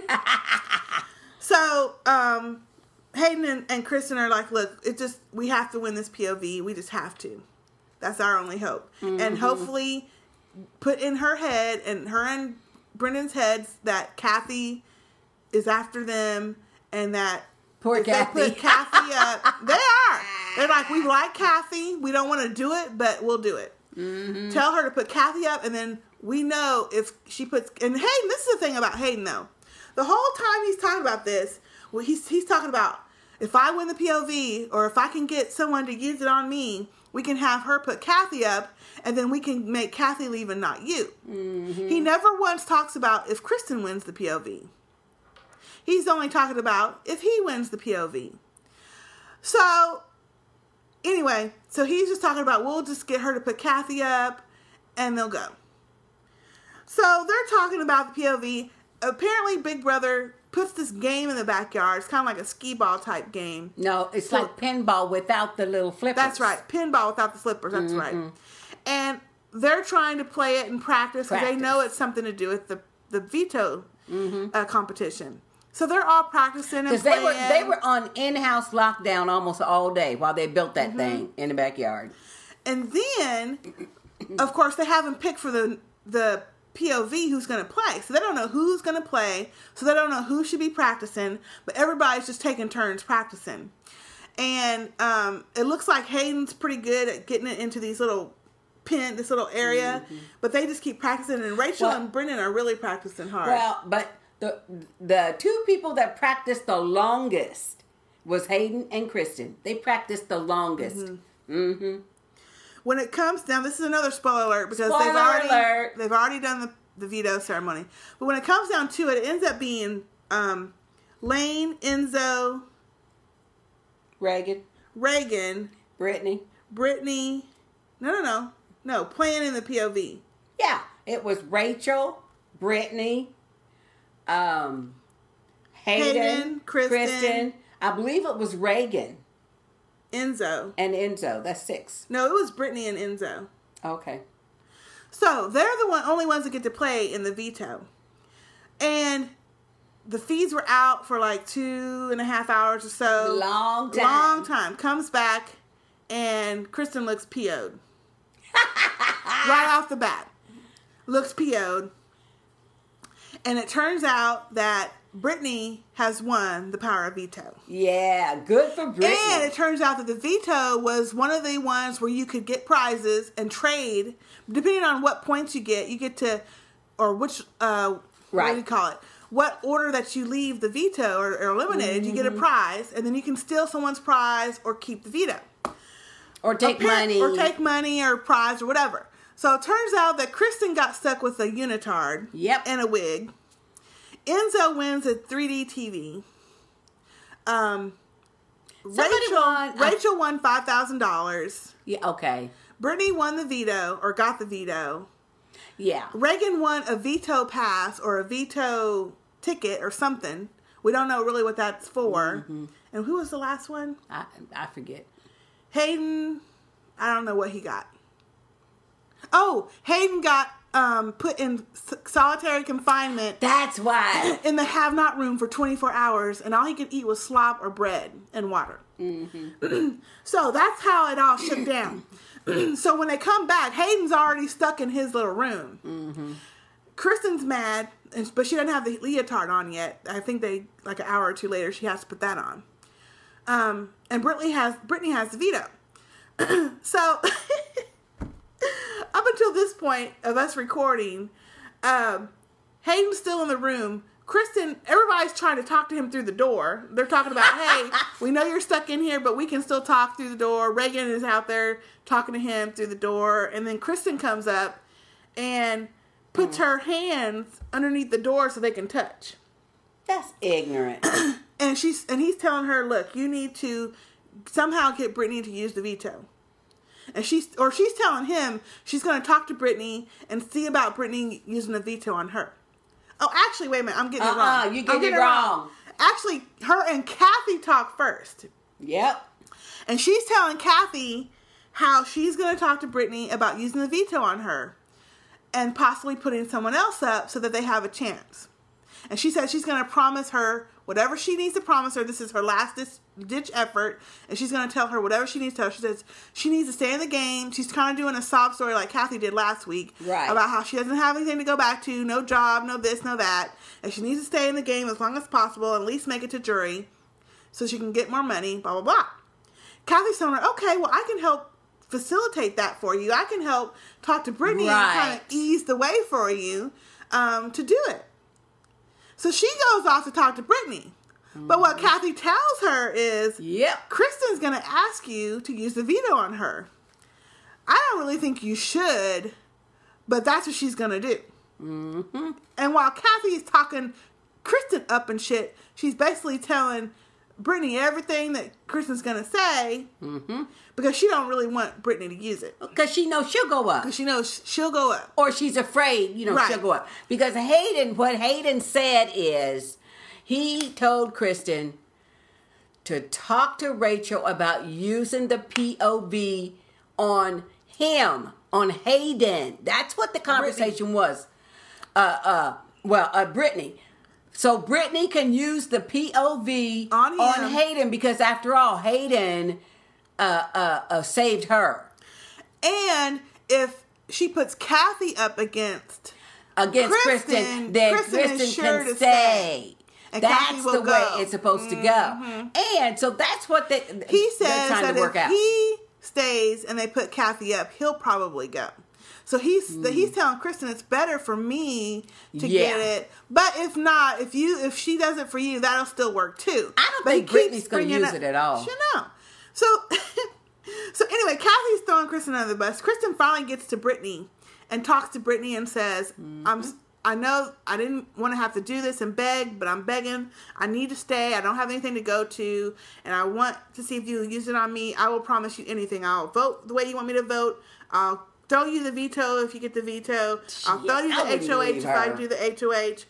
So, um, Hayden and, and Kristen are like, look, it just, we have to win this P O V. We just have to. That's our only hope. Mm-hmm. And hopefully put in her head and her and Brendan's heads that Kathy is after them, and that poor if Kathy. They put Kathy up. They are. They're like, we like Kathy. We don't want to do it, but we'll do it. Mm-hmm. Tell her to put Kathy up, and then we know if she puts... And Hayden, this is the thing about Hayden, though. The whole time he's talking about this, well, he's, he's talking about, if I win the P O V, or if I can get someone to use it on me, we can have her put Kathy up, and then we can make Kathy leave and not you. Mm-hmm. He never once talks about if Kristen wins the P O V. He's only talking about if he wins the P O V. So, anyway, so he's just talking about, we'll just get her to put Kathy up, and they'll go. So, they're talking about the P O V. Apparently, Big Brother puts this game in the backyard. It's kind of like a skee ball type game. No, it's so, like pinball without the little flippers. That's right. Pinball without the flippers. That's mm-hmm. right. And they're trying to play it and practice because they know it's something to do with the, the veto mm-hmm. uh, competition. So they're all practicing and playing. Because they were, they were on in-house lockdown almost all day while they built that mm-hmm. thing in the backyard. And then, of course, they haven't picked for the the P O V who's going to play. So they don't know who's going to play. So they don't know who should be practicing. But everybody's just taking turns practicing. And um, it looks like Hayden's pretty good at getting it into these little pin, this little area. Mm-hmm. But they just keep practicing. And Rachel well, and Brendan are really practicing hard. Well, but the the two people that practiced the longest was Hayden and Kristen. They practiced the longest. Mm-hmm. Mm-hmm. When it comes down, this is another spoiler alert because spoiler they've already alert. they've already done the, the veto ceremony. But when it comes down to it, it ends up being um, Lane, Enzo, Reagan, Reagan, Brittany, Brittany. No, no, no, no. Playing in the P O V. Yeah, it was Rachel, Brittany, um, Hayden, Hayden Kristen, Kristen. I believe it was Reagan. Enzo. And Enzo. That's six. No, it was Brittany and Enzo. Okay. So, they're the one, only ones that get to play in the veto. And the feeds were out for like two and a half hours or so. Long time. Long time. Comes back, and Kristen looks P O'd. Right off the bat. Looks P O'd. And it turns out that Brittany has won the power of veto. Yeah, good for Brittany. And it turns out that the veto was one of the ones where you could get prizes and trade. Depending on what points you get, you get to, or which, uh, right. what do you call it? what order that you leave the veto or, or eliminated, mm-hmm. you get a prize, and then you can steal someone's prize or keep the veto. Or take money. Or take money or prize or whatever. So it turns out that Kristen got stuck with a unitard yep. and a wig. Enzo wins a three D T V. Um, Rachel won, Rachel I, won five thousand dollars. Yeah, okay. Brittany won the veto, or got the veto. Yeah. Reagan won a veto pass or a veto ticket or something. We don't know really what that's for. Mm-hmm. And who was the last one? I, I forget. Hayden, I don't know what he got. Oh, Hayden got um, put in solitary confinement. That's why. In the have-not room for twenty-four hours, and all he could eat was slop or bread and water. Mm-hmm. So that's how it all shook down. So when they come back, Hayden's already stuck in his little room. Mm-hmm. Kristen's mad, but she doesn't have the leotard on yet. I think they, like an hour or two later, she has to put that on. Um, and Brittany has Brittany has the veto. So up until this point of us recording, um, Hayden's still in the room. Kristen, everybody's trying to talk to him through the door. They're talking about, hey, we know you're stuck in here, but we can still talk through the door. Reagan is out there talking to him through the door. And then Kristen comes up and puts mm. her hands underneath the door so they can touch. That's ignorant. And she's and he's telling her, look, you need to somehow get Brittany to use the veto. And she's or she's telling him she's going to talk to Brittany and see about Brittany using the veto on her. Oh, actually, wait a minute. I'm getting uh-uh, it wrong. You're getting, getting it wrong. wrong. Actually, her and Kathy talk first. Yep. And she's telling Kathy how she's going to talk to Brittany about using the veto on her and possibly putting someone else up so that they have a chance. And she said she's going to promise her whatever she needs to promise her. This is her last ditch effort. And she's going to tell her whatever she needs to tell her. She says she needs to stay in the game. She's kind of doing a sob story like Kathy did last week. Right. About how she doesn't have anything to go back to. No job, no this, no that. And she needs to stay in the game as long as possible and at least make it to jury so she can get more money, blah, blah, blah. Kathy's telling her, okay, well, I can help facilitate that for you. I can help talk to Brittany right. and kind of ease the way for you um, to do it. So she goes off to talk to Brittany. Mm-hmm. But what Kathy tells her is, yep. Kristen's going to ask you to use the veto on her. I don't really think you should, but that's what she's going to do. Mm-hmm. And while Kathy is talking Kristen up and shit, she's basically telling Brittany everything that Kristen's going to say mm-hmm. because she don't really want Brittany to use it. Because she knows she'll go up. Because she knows she'll go up. Or she's afraid, you know, right. she'll go up. Because Hayden, what Hayden said is, he told Kristen to talk to Rachel about using the P O V on him, on Hayden. That's what the conversation Brittany. was. Uh, uh, well, uh, Brittany. So Brittany can use the P O V on, him. on Hayden because, after all, Hayden uh, uh, uh, saved her. And if she puts Kathy up against against Kristen, Kristen then Kristen, Kristen sure can stay. stay. And that's the go. way it's supposed mm-hmm. to go. And so that's what they, he says trying that to work if out. he stays and they put Kathy up, he'll probably go. So he's mm. he's telling Kristen it's better for me to yeah. get it. But if not, if you if she does it for you, that'll still work too. I don't but think Brittany's going to use up, it at all. You know. So so anyway, Kathy's throwing Kristen under the bus. Kristen finally gets to Brittany and talks to Brittany and says, mm-hmm. "I'm." I know I didn't want to have to do this and beg, but I'm begging. I need to stay. I don't have anything to go to, and I want to see if you use it on me. I will promise you anything. I'll vote the way you want me to vote. I'll throw you the veto if you get the veto. I'll throw you the H O H if I do the H O H.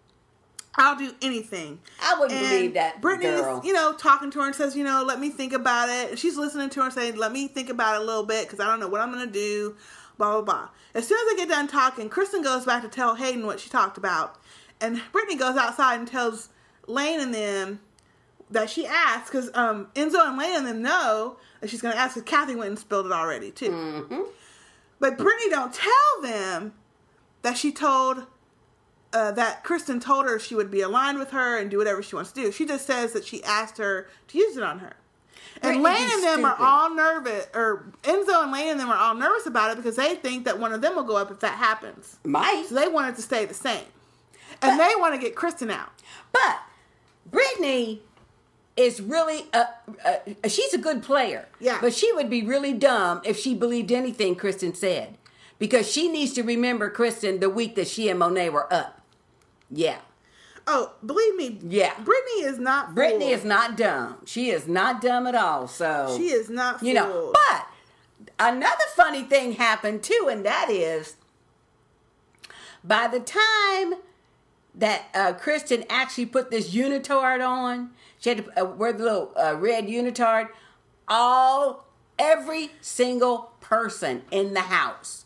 I'll do anything. I wouldn't and believe that Brittany's, girl. you know, talking to her and says, you know, let me think about it. And she's listening to her and saying, let me think about it a little bit because I don't know what I'm going to do. Blah, blah, blah. As soon as they get done talking, Kristen goes back to tell Hayden what she talked about. And Brittany goes outside and tells Lane and them that she asked, because um, Enzo and Lane and them know that she's going to ask, because Kathy went and spilled it already, too. Mm-hmm. But Brittany don't tell them that she told, uh, that Kristen told her she would be aligned with her and do whatever she wants to do. She just says that she asked her to use it on her. And Lane and them are all nervous, or Enzo and Lane and them are all nervous about it because they think that one of them will go up if that happens. Might. So they want it to stay the same. And they want to get Kristen out. But Brittany is really a, a, she's a good player. Yeah. But she would be really dumb if she believed anything Kristen said. Because she needs to remember Kristen the week that she and Monet were up. Yeah. Oh, believe me. Yeah. Brittany is not Brittany fooled. is not dumb. She is not dumb at all. So She is not fooled. You know, but another funny thing happened too, and that is by the time that uh, Kristen actually put this unitard on, she had to uh, wear the little uh, red unitard. All, every single person in the house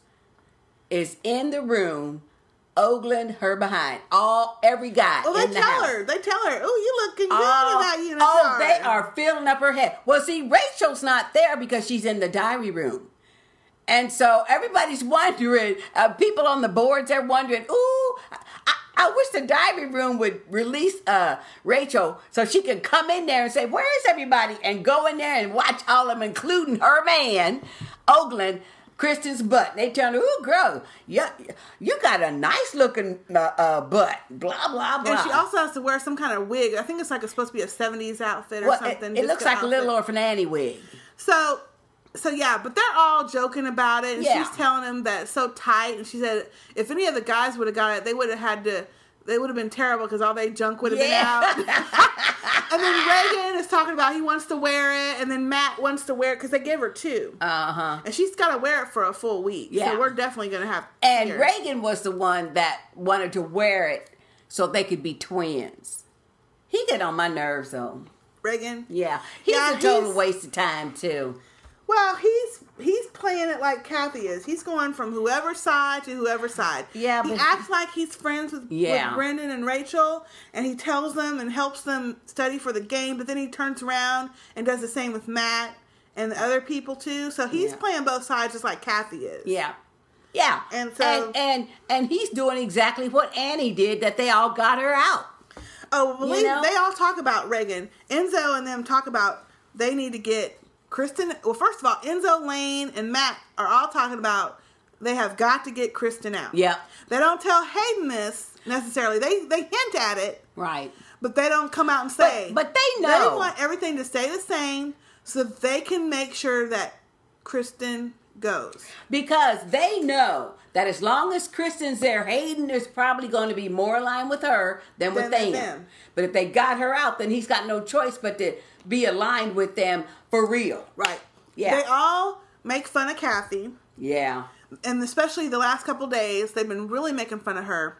is in the room ogling her behind. All, every guy Well, they in the tell house. her. They tell her, oh, you looking good Oh, in that unitard. oh, they are filling up her head. Well, see, Rachel's not there because she's in the diary room. And so everybody's wondering, uh, people on the boards are wondering, ooh, I, I wish the diary room would release uh, Rachel so she could come in there and say, where is everybody? And go in there and watch all of them, including her man, ogling Kristen's butt. They tell her, ooh, girl, you, you got a nice looking uh, uh, butt, blah, blah, blah. And she also has to wear some kind of wig. I think it's like it's supposed to be a seventies outfit or well, something. It, it looks disco like a little outfit. Orphan Annie wig. So, so yeah, but they're all joking about it. And Yeah. she's telling them that it's so tight. And she said if any of the guys would have got it, they would have had to, they would have been terrible because all their junk would have Yeah. been out. And then Reagan is talking about he wants to wear it. And then Matt wants to wear it because they give her two. Uh-huh. And she's got to wear it for a full week. Yeah. So we're definitely going to have And here. Reagan was the one that wanted to wear it so they could be twins. He get on my nerves, though. Reagan. Yeah. He's Yeah, a total he's- waste of time, too. Well, he's he's playing it like Kathy is. He's going from whoever side to whoever side. Yeah, he but- acts like he's friends with, Yeah. with Brendan and Rachel, and he tells them and helps them study for the game. But then he turns around and does the same with Matt and the other people too. So he's Yeah. playing both sides just like Kathy is. Yeah. Yeah. And so- And, and, and he's doing exactly what Annie did, that they all got her out. Oh, well, believe know? they all talk about Reagan. Enzo and them talk about they need to get Kristen. Well, first of all, Enzo, Lane, and Matt are all talking about they have got to get Kristen out. Yep. They don't tell Hayden this necessarily. They they hint at it, Right. but they don't come out and say. But, but they know. They want everything to stay the same so that they can make sure that Kristen goes. Because they know that as long as Kristen's there, Hayden is probably going to be more aligned with her than with Than with them. them. But if they got her out, then he's got no choice but to be aligned with them for real. Right. Yeah. They all make fun of Kathy. Yeah. And especially the last couple days, they've been really making fun of her.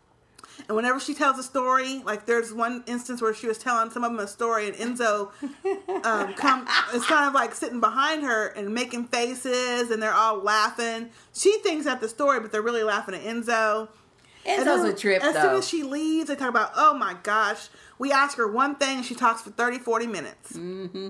And whenever she tells a story, like there's one instance where she was telling some of them a story, and Enzo um, come is kind of like sitting behind her and making faces, and they're all laughing. She thinks at the story, but they're really laughing at Enzo. And Enzo's then a trip, as though. soon as she leaves, they talk about, oh my gosh, we ask her one thing, and she talks for thirty, forty minutes. Mm-hmm.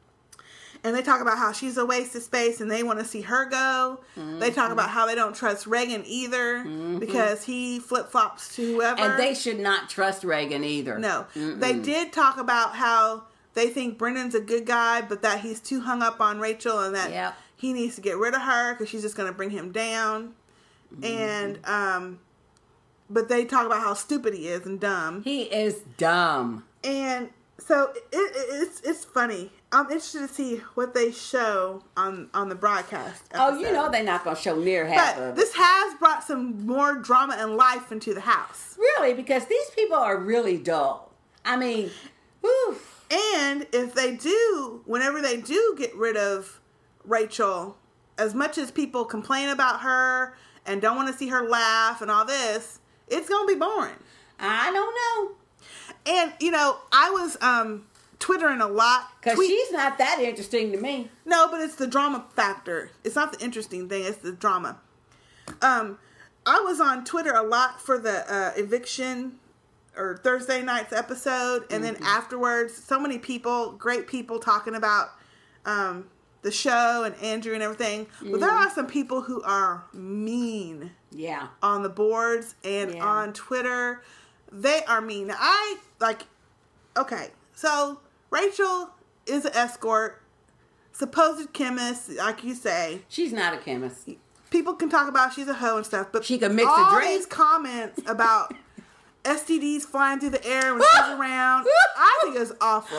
And they talk about how she's a waste of space and they want to see her go. Mm-hmm. They talk about how they don't trust Reagan either mm-hmm. because he flip-flops to whoever. And they should not trust Reagan either. No. Mm-mm. They did talk about how they think Brendan's a good guy, but that he's too hung up on Rachel and that Yep. he needs to get rid of her because she's just going to bring him down. Mm-hmm. And, um, but they talk about how stupid he is and dumb. He is dumb. And so it, it, it's it's funny. I'm interested to see what they show on, on the broadcast episode. Oh, you know they're not going to show near half But of it. this has brought some more drama and life into the house. Really, because these people are really dull. I mean, whew. And if they do, whenever they do get rid of Rachel, as much as people complain about her and don't want to see her laugh and all this, it's going to be boring. I don't know. And, you know, I was um, Twittering a lot. Because Tweet- she's not that interesting to me. No, but it's the drama factor. It's not the interesting thing. It's the drama. Um, I was on Twitter a lot for the uh, eviction or Thursday night's episode. And Mm-hmm. then afterwards, so many people, great people talking about um, the show and Andrew and everything. But there Mm-hmm. are some people who are mean Yeah. on the boards and Yeah. on Twitter. They are mean. I, like, okay, so Rachel is an escort, supposed chemist, like you say. She's not a chemist. People can talk about she's a hoe and stuff, but She can mix a all drink. these comments about S T Ds flying through the air when she's around. I think it's awful.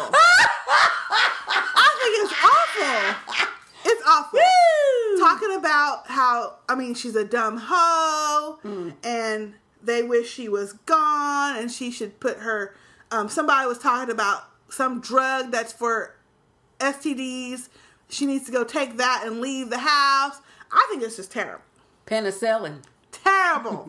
I think it's awful. It's awful. Woo! Talking about how, I mean, she's a dumb hoe, mm. and they wish she was gone, and she should put her, um, somebody was talking about some drug that's for S T Ds. She needs to go take that and leave the house. I think it's just terrible. Penicillin. Terrible.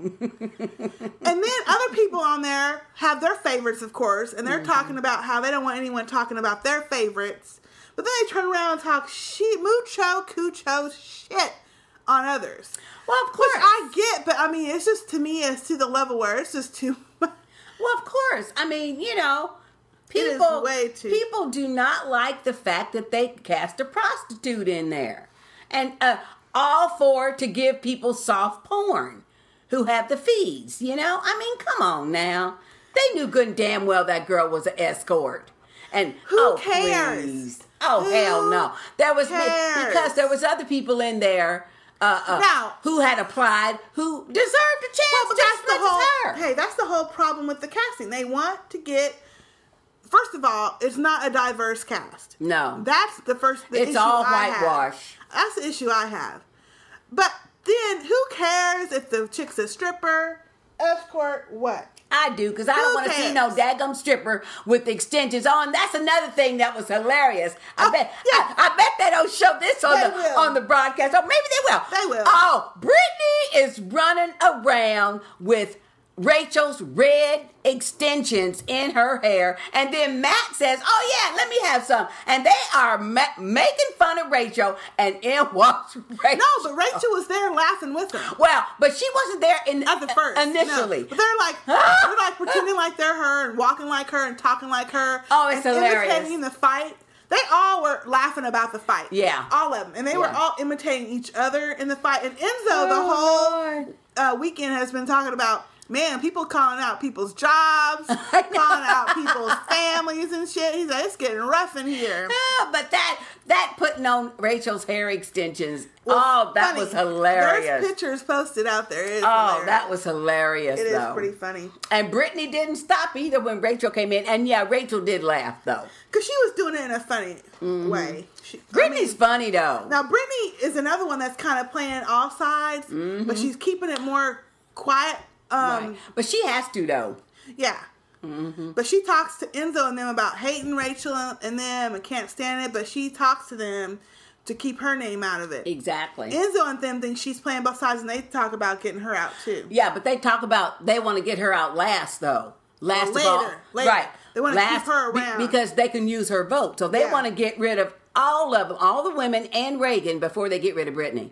And then other people on there have their favorites, of course, and they're mm-hmm. talking about how they don't want anyone talking about their favorites. But then they turn around and talk shit, mucho, cucho shit on others. Well, of course. Which I get, but I mean, it's just, to me, it's to the level where it's just too much. Well, of course. I mean, you know, people, way too. people do not like the fact that they cast a prostitute in there. And uh, all for to give people soft porn who have the fees, you know? I mean, come on now. They knew good and damn well that girl was an escort. And who oh, cares? Please. Oh, who hell no. There was cares? Because there was other people in there uh, uh, now, who had applied who deserved a chance well, but just that's the as whole, her. Hey, that's the whole problem with the casting. They want to get, first of all, it's not a diverse cast. No. That's the first the It's issue all I whitewash. Have. That's the issue I have. But then, who cares if the chick's a stripper, escort, what? I do, because I Who don't want to see no daggum stripper with extensions on. That's another thing that was hilarious. I Oh, bet yeah. I, I bet they don't show this on They the will. on the broadcast. Oh, maybe they will. They will. Oh, Brittany is running around with Rachel's red extensions in her hair, and then Matt says, "Oh yeah, let me have some," and they are ma- making fun of Rachel, and in walks Rachel. No, but Rachel was there laughing with them. Well, but she wasn't there in At the first. initially. No. But they're like, they're like pretending like they're her and walking like her and talking like her. Oh, it's and hilarious. imitating the fight. They all were laughing about the fight. Yeah. All of them. And they Yeah. wall all imitating each other in the fight. And Enzo, Oh, the whole Lord. uh, weekend has been talking about, man, people calling out people's jobs, calling out people's families and shit. He's like, it's getting rough in here. Ah, but that that putting on Rachel's hair extensions, Was oh, that funny. was hilarious. There's pictures posted out there. It is oh, hilarious. that was hilarious, It though. is pretty funny. And Brittany didn't stop either when Rachel came in. And yeah, Rachel did laugh, though. Because she was doing it in a funny mm-hmm. way. She, Brittany's I mean, funny, though. Now, Brittany is another one that's kind of playing all sides, mm-hmm. but she's keeping it more quiet. Um, right. But she has to, though. Yeah. Mm-hmm. But she talks to Enzo and them about hating Rachel and them and can't stand it, but she talks to them to keep her name out of it. Exactly. Enzo and them think she's playing both sides, and they talk about getting her out, too. Yeah, but they talk about, they want to get her out last, though. Last Well, later, of all. later. Right. They want to keep her around. Be, because they can use her vote. So they Yeah. want to get rid of all of them, all the women and Reagan before they get rid of Brittany.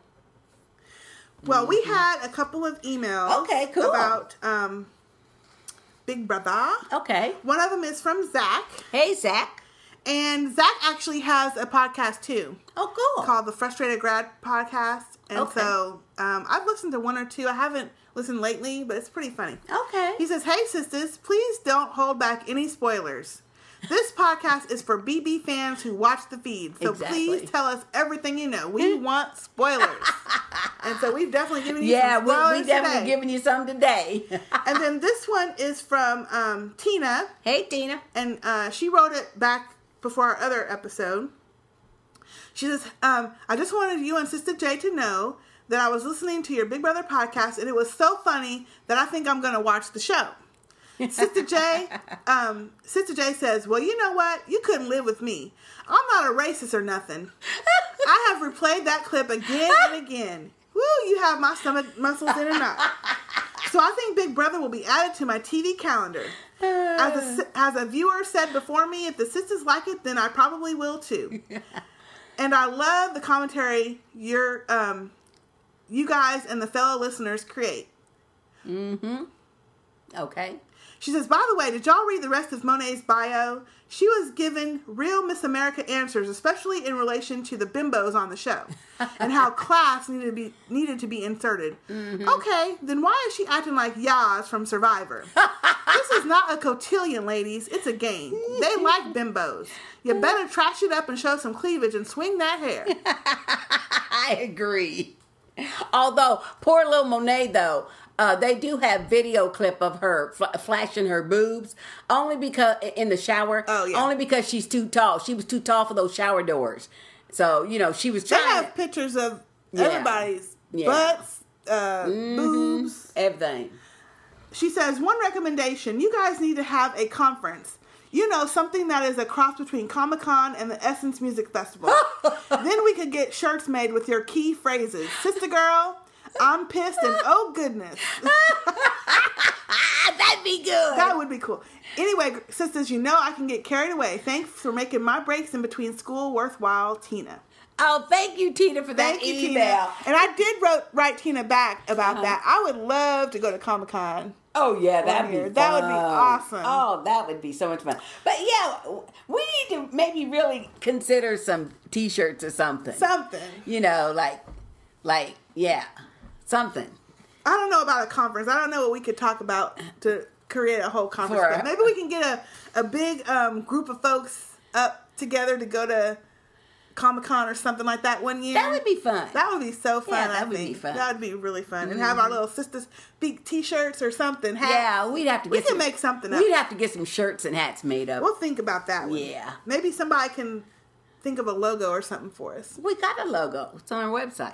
Well, we had a couple of emails Okay, cool. about um, Big Brother. Okay. One of them is from Zach. Hey, Zach. And Zach actually has a podcast, too. Oh, cool. Called the Frustrated Grad Podcast. And Okay. so um, I've listened to one or two. I haven't listened lately, but it's pretty funny. Okay. He says, hey, sisters, please don't hold back any spoilers. This podcast is for B B fans who watch the feed. So Exactly. please tell us everything you know. We want spoilers. And so we've definitely given you Yeah, some we, spoilers we definitely today. giving you some today. And then this one is from um, Tina. Hey, Tina. And uh, she wrote it back before our other episode. She says, um, I just wanted you and Sister J to know that I was listening to your Big Brother podcast, and it was so funny that I think I'm going to watch the show. Sister J, um, Sister J says, well, you know what? You couldn't live with me. I'm not a racist or nothing. I have replayed that clip again and again. Woo, you have my stomach muscles in a knot. So I think Big Brother will be added to my T V calendar. As a, as a viewer said before me, if the sisters like it, then I probably will too. And I love the commentary you're, um, you guys and the fellow listeners create. Mm-hmm. Okay. She says, by the way, did y'all read the rest of Monet's bio? She was given real Miss America answers, especially in relation to the bimbos on the show and how class needed to be needed to be inserted. Mm-hmm. Okay, then why is she acting like Yaz from Survivor? This is not a cotillion, ladies. It's a game. They like bimbos. You better trash it up and show some cleavage and swing that hair. I agree. Although, poor little Monet, though, Uh, they do have video clip of her fl- flashing her boobs, only because in the shower. Oh, yeah. Only because she's too tall. She was too tall for those shower doors. So you know she was They trying. have pictures of Yeah. everybody's Yeah. butts, uh, Mhm. boobs. Everything. She says, one recommendation, you guys need to have a conference. You know, something that is a cross between Comic-Con and the Essence Music Festival. Then we could get shirts made with your key phrases. Sister girl, I'm pissed, and oh goodness. That'd be good. That would be cool. Anyway, sisters, you know I can get carried away. Thanks for making my breaks in between school worthwhile, Tina. Oh, thank you, Tina, for that Thank you, email. Tina. And I did wrote, write Tina back about Uh-huh. that. I would love to go to Comic-Con. Oh yeah, that'd on be here. fun. That would be awesome. Oh, that would be so much fun. But yeah, we need to maybe really consider some T-shirts or something. Something. You know, like, like yeah, something. I don't know about a conference. I don't know what we could talk about to create a whole conference. For a- But maybe we can get a, a big um, group of folks up together to go to Comic-Con or something like that one year. That would be fun. That would be so fun. Yeah, that I would be think. fun. That would be really fun, and have our little sisters big T-shirts or something. Hats. Yeah, we'd have to get We can some, make something up. We'd have to get some shirts and hats made up. We'll think about that one. Yeah. Maybe somebody can think of a logo or something for us. We got a logo. It's on our website.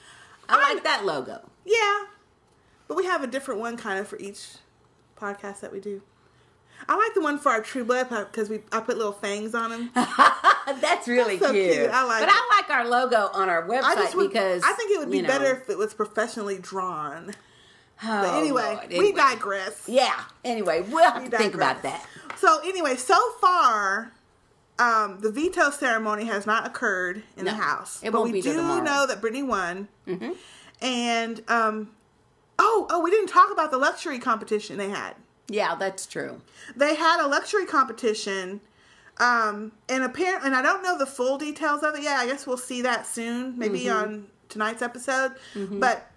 I like that logo. Yeah. But we have a different one kind of for each podcast that we do. I like the one for our True Blood because we I put little fangs on them. That's really That's so cute. cute. I like but it. I like our logo on our website I just would, because I think it would be you know, better if it was professionally drawn. Oh, But anyway, Lord. we Anyway. digress. Yeah. Anyway, we'll have We to think digress. about that. So anyway, so far, um, the veto ceremony has not occurred in No, the House. it but won't we be till do tomorrow. know that Brittany won. Mm-hmm. And um, oh, oh, we didn't talk about the luxury competition they had. Yeah, that's true. They had a luxury competition, um, and apparently, and I don't know the full details of it yet. I guess we'll see that soon, maybe Mm-hmm. on tonight's episode. But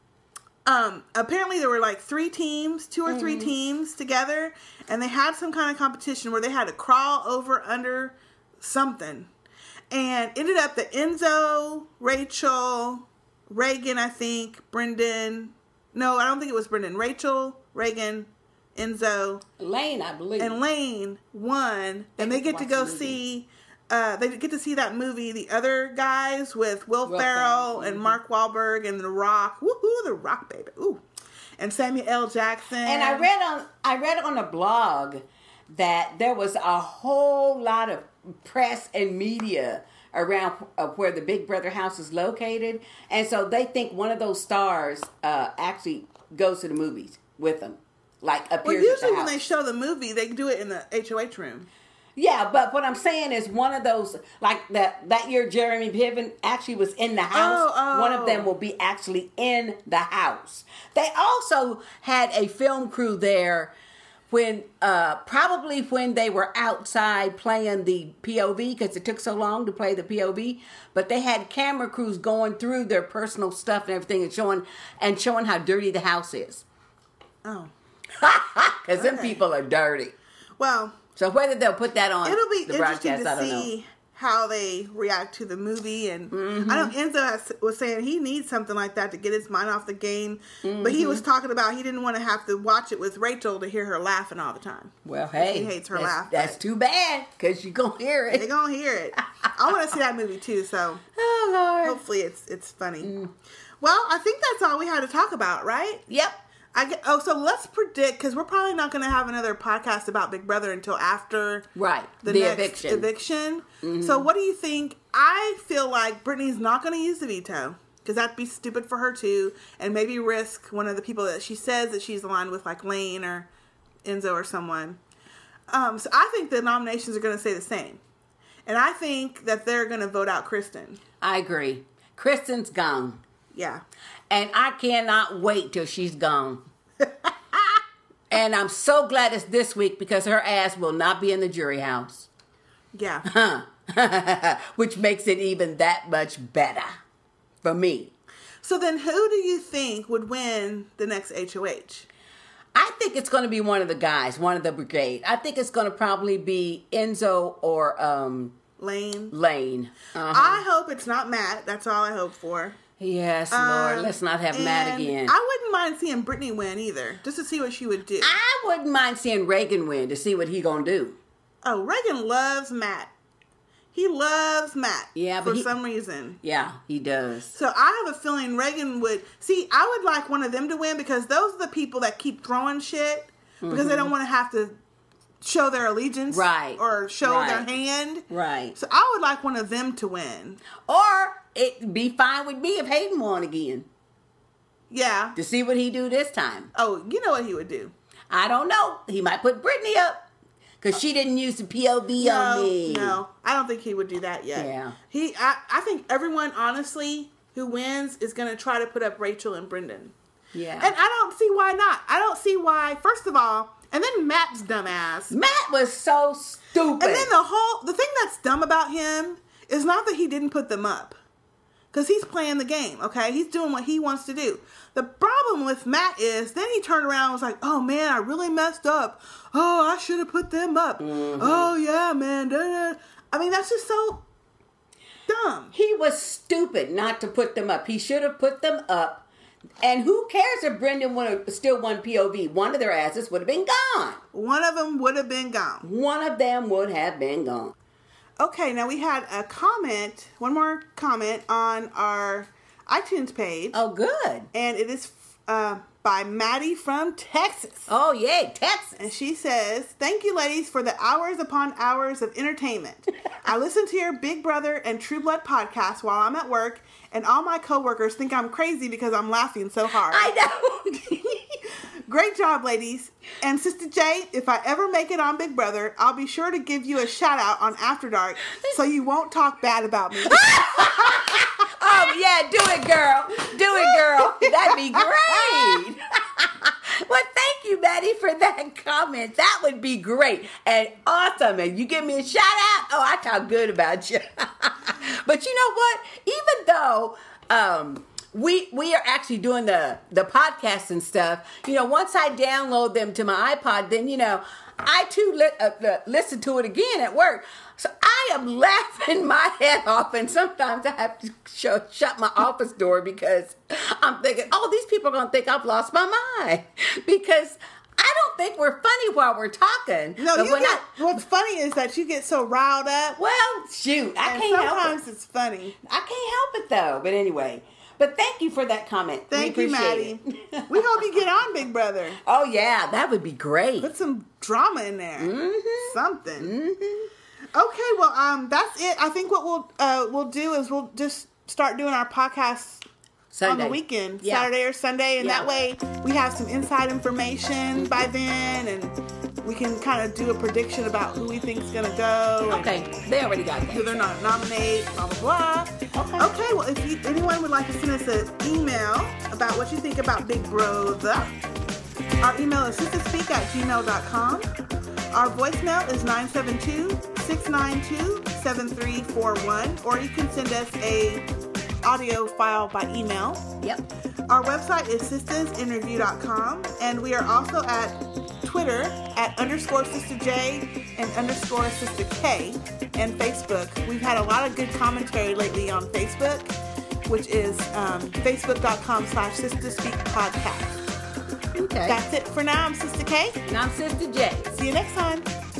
um, apparently, there were like three teams, two or three Mm-hmm. teams together, and they had some kind of competition where they had to crawl over under something, and ended up that Enzo, Rachel, Reagan, I think, Brendan. No, I don't think it was Brendan. Rachel, Reagan, Enzo, Lane, I believe. and Lane won, and they get get to to go watch the movie. see. Uh, they get to see that movie, The Other Guys, with Will, Will Ferrell Ferrell, and mhm. Mark Wahlberg and The Rock. Woohoo, The Rock, baby. Ooh, and Samuel L. Jackson. and I read on I read on a blog that there was a whole lot of press and media around uh, where the Big Brother house is located, and so they think one of those stars uh, actually goes to the movies with them, like appears Well, at the usually when house. they show the movie, they do it in the H O H room. Yeah, but what I'm saying is one of those, like that that year Jeremy Piven actually was in the house. Oh, oh. One of them will be actually in the house. They also had a film crew there when, uh, probably when they were outside playing the P O V because it took so long to play the P O V. But they had camera crews going through their personal stuff and everything and showing and showing how dirty the house is. Oh, Because them Okay. people are dirty. well, So whether they'll put that on it'll be the interesting broadcast, I to don't know. see how they react to the movie. And Mm-hmm. I know Enzo has, was saying he needs something like that to get his mind off the game. But Mm-hmm. he was talking about he didn't want to have to watch it with Rachel to hear her laughing all the time. Well, hey, He hates her that's, laugh, That's but- too bad because you're gonna hear They're it. gonna hear it. I want to see that movie too. So Oh Lord. hopefully it's it's funny. Mm. Well, I think that's all we had to talk about, right? Yep. I get, oh, so let's predict because we're probably not going to have another podcast about Big Brother until after Right. the, The, next eviction. eviction. Mm-hmm. So what do you think? I feel like Brittany's not going to use the veto because that'd be stupid for her too, and maybe risk one of the people that she says that she's aligned with, like Lane or Enzo or someone. Um, so I think the nominations are going to stay the same, and I think that they're going to vote out Kristen. I agree. Kristen's gone, Yeah. and I cannot wait till she's gone. And I'm so glad it's this week because her ass will not be in the jury house. Yeah. Huh. Which makes it even that much better for me. So then who do you think would win the next H O H? I think it's going to be one of the guys, one of the brigade. I think it's going to probably be Enzo or um, Lane? Lane. Uh-huh. I hope it's not Matt. That's all I hope for. Yes, Um, Lord. Let's not have Matt and again. I wouldn't mind seeing Brittany win either, just to see what she would do. I wouldn't mind seeing Reagan win to see what he gonna do. Oh, Reagan loves Matt. He loves Matt. Yeah, but for he- some reason. Yeah, he does. So I have a feeling Reagan would see. I would like one of them to win because those are the people that keep throwing shit because Mm-hmm. they don't want to have to show their allegiance, Right. or show Right. their hand. Right. So I would like one of them to win. Or it'd be fine with me if Hayden won again Yeah. to see what he do this time. Oh, you know what he would do. I don't know. He might put Brittany up because she didn't use the P O V on No, me. no, I don't think he would do that yet. Yeah. He, I, I think everyone honestly who wins is going to try to put up Rachel and Brendan. Yeah. And I don't see why not. I don't see why. First of all, and then Matt's dumbass. Matt was so stupid. And then the whole, the thing that's dumb about him is not that he didn't put them up. Because he's playing the game, okay? He's doing what he wants to do. The problem with Matt is, then he turned around and was like, oh man, I really messed up. Oh, I should have put them up. Mm-hmm. Oh yeah, man. Da, da. I mean, that's just so dumb. He was stupid not to put them up. He should have put them up. And who cares if Brendan would have still won P O V? One of their asses would have been gone. One of them would have been gone. One of them would have been gone. Okay, now we had a comment, one more comment on our iTunes page. Oh, good. And it is uh, by Maddie from Texas. Oh, yay, Texas. And she says, thank you, ladies, for the hours upon hours of entertainment. I listen to your Big Brother and True Blood podcast while I'm at work, and all my coworkers think I'm crazy because I'm laughing so hard. I know. Great job, ladies. And Sister J, if I ever make it on Big Brother, I'll be sure to give you a shout out on After Dark so you won't talk bad about me. Oh, yeah, do it, girl. Do it, girl. That'd be great. Well, thank you, Maddie, for that comment. That would be great and awesome. And you give me a shout out, oh, I talk good about you. But you know what? Even though um, we we are actually doing the, the podcast and stuff, you know, once I download them to my iPod, then, you know, I too li- uh, uh, listen to it again at work. So I am laughing my head off, and sometimes I have to show, shut my office door because I'm thinking, oh, these people are going to think I've lost my mind. Because I don't think we're funny while we're talking. No, But you when get, I, what's funny is that you get so riled up. well, shoot, I and can't help it. sometimes it's funny. I can't help it, though. But anyway, but thank you for that comment. Thank we you, appreciate Maddie. it. We hope you get on Big Brother. Oh, yeah, that would be great. Put some drama in there. Mm-hmm. Something. Mm-hmm. Okay, well, um, that's it. I think what we'll uh we'll do is we'll just start doing our podcasts Sunday. on the weekend, Yeah. Saturday or Sunday, and Yeah. that way we have some inside information by then, and we can kind of do a prediction about who we think's gonna go. and Okay, they already got Who that. they're not nominate, blah blah blah. Okay. Okay, well, if you, anyone would like to send us an email about what you think about Big Brother, our email is sisterspeak at gmail dot com. Our voicemail is nine seven two, six nine two, seven three four one, or you can send us a audio file by email. Yep. Our website is sisters interview dot com, and we are also at Twitter at underscore sister J and underscore sister K, and Facebook. We've had a lot of good commentary lately on Facebook, which is um, facebook dot com slash sister speak podcast. Okay. That's it for now. I'm Sister K. And I'm Sister J. See you next time.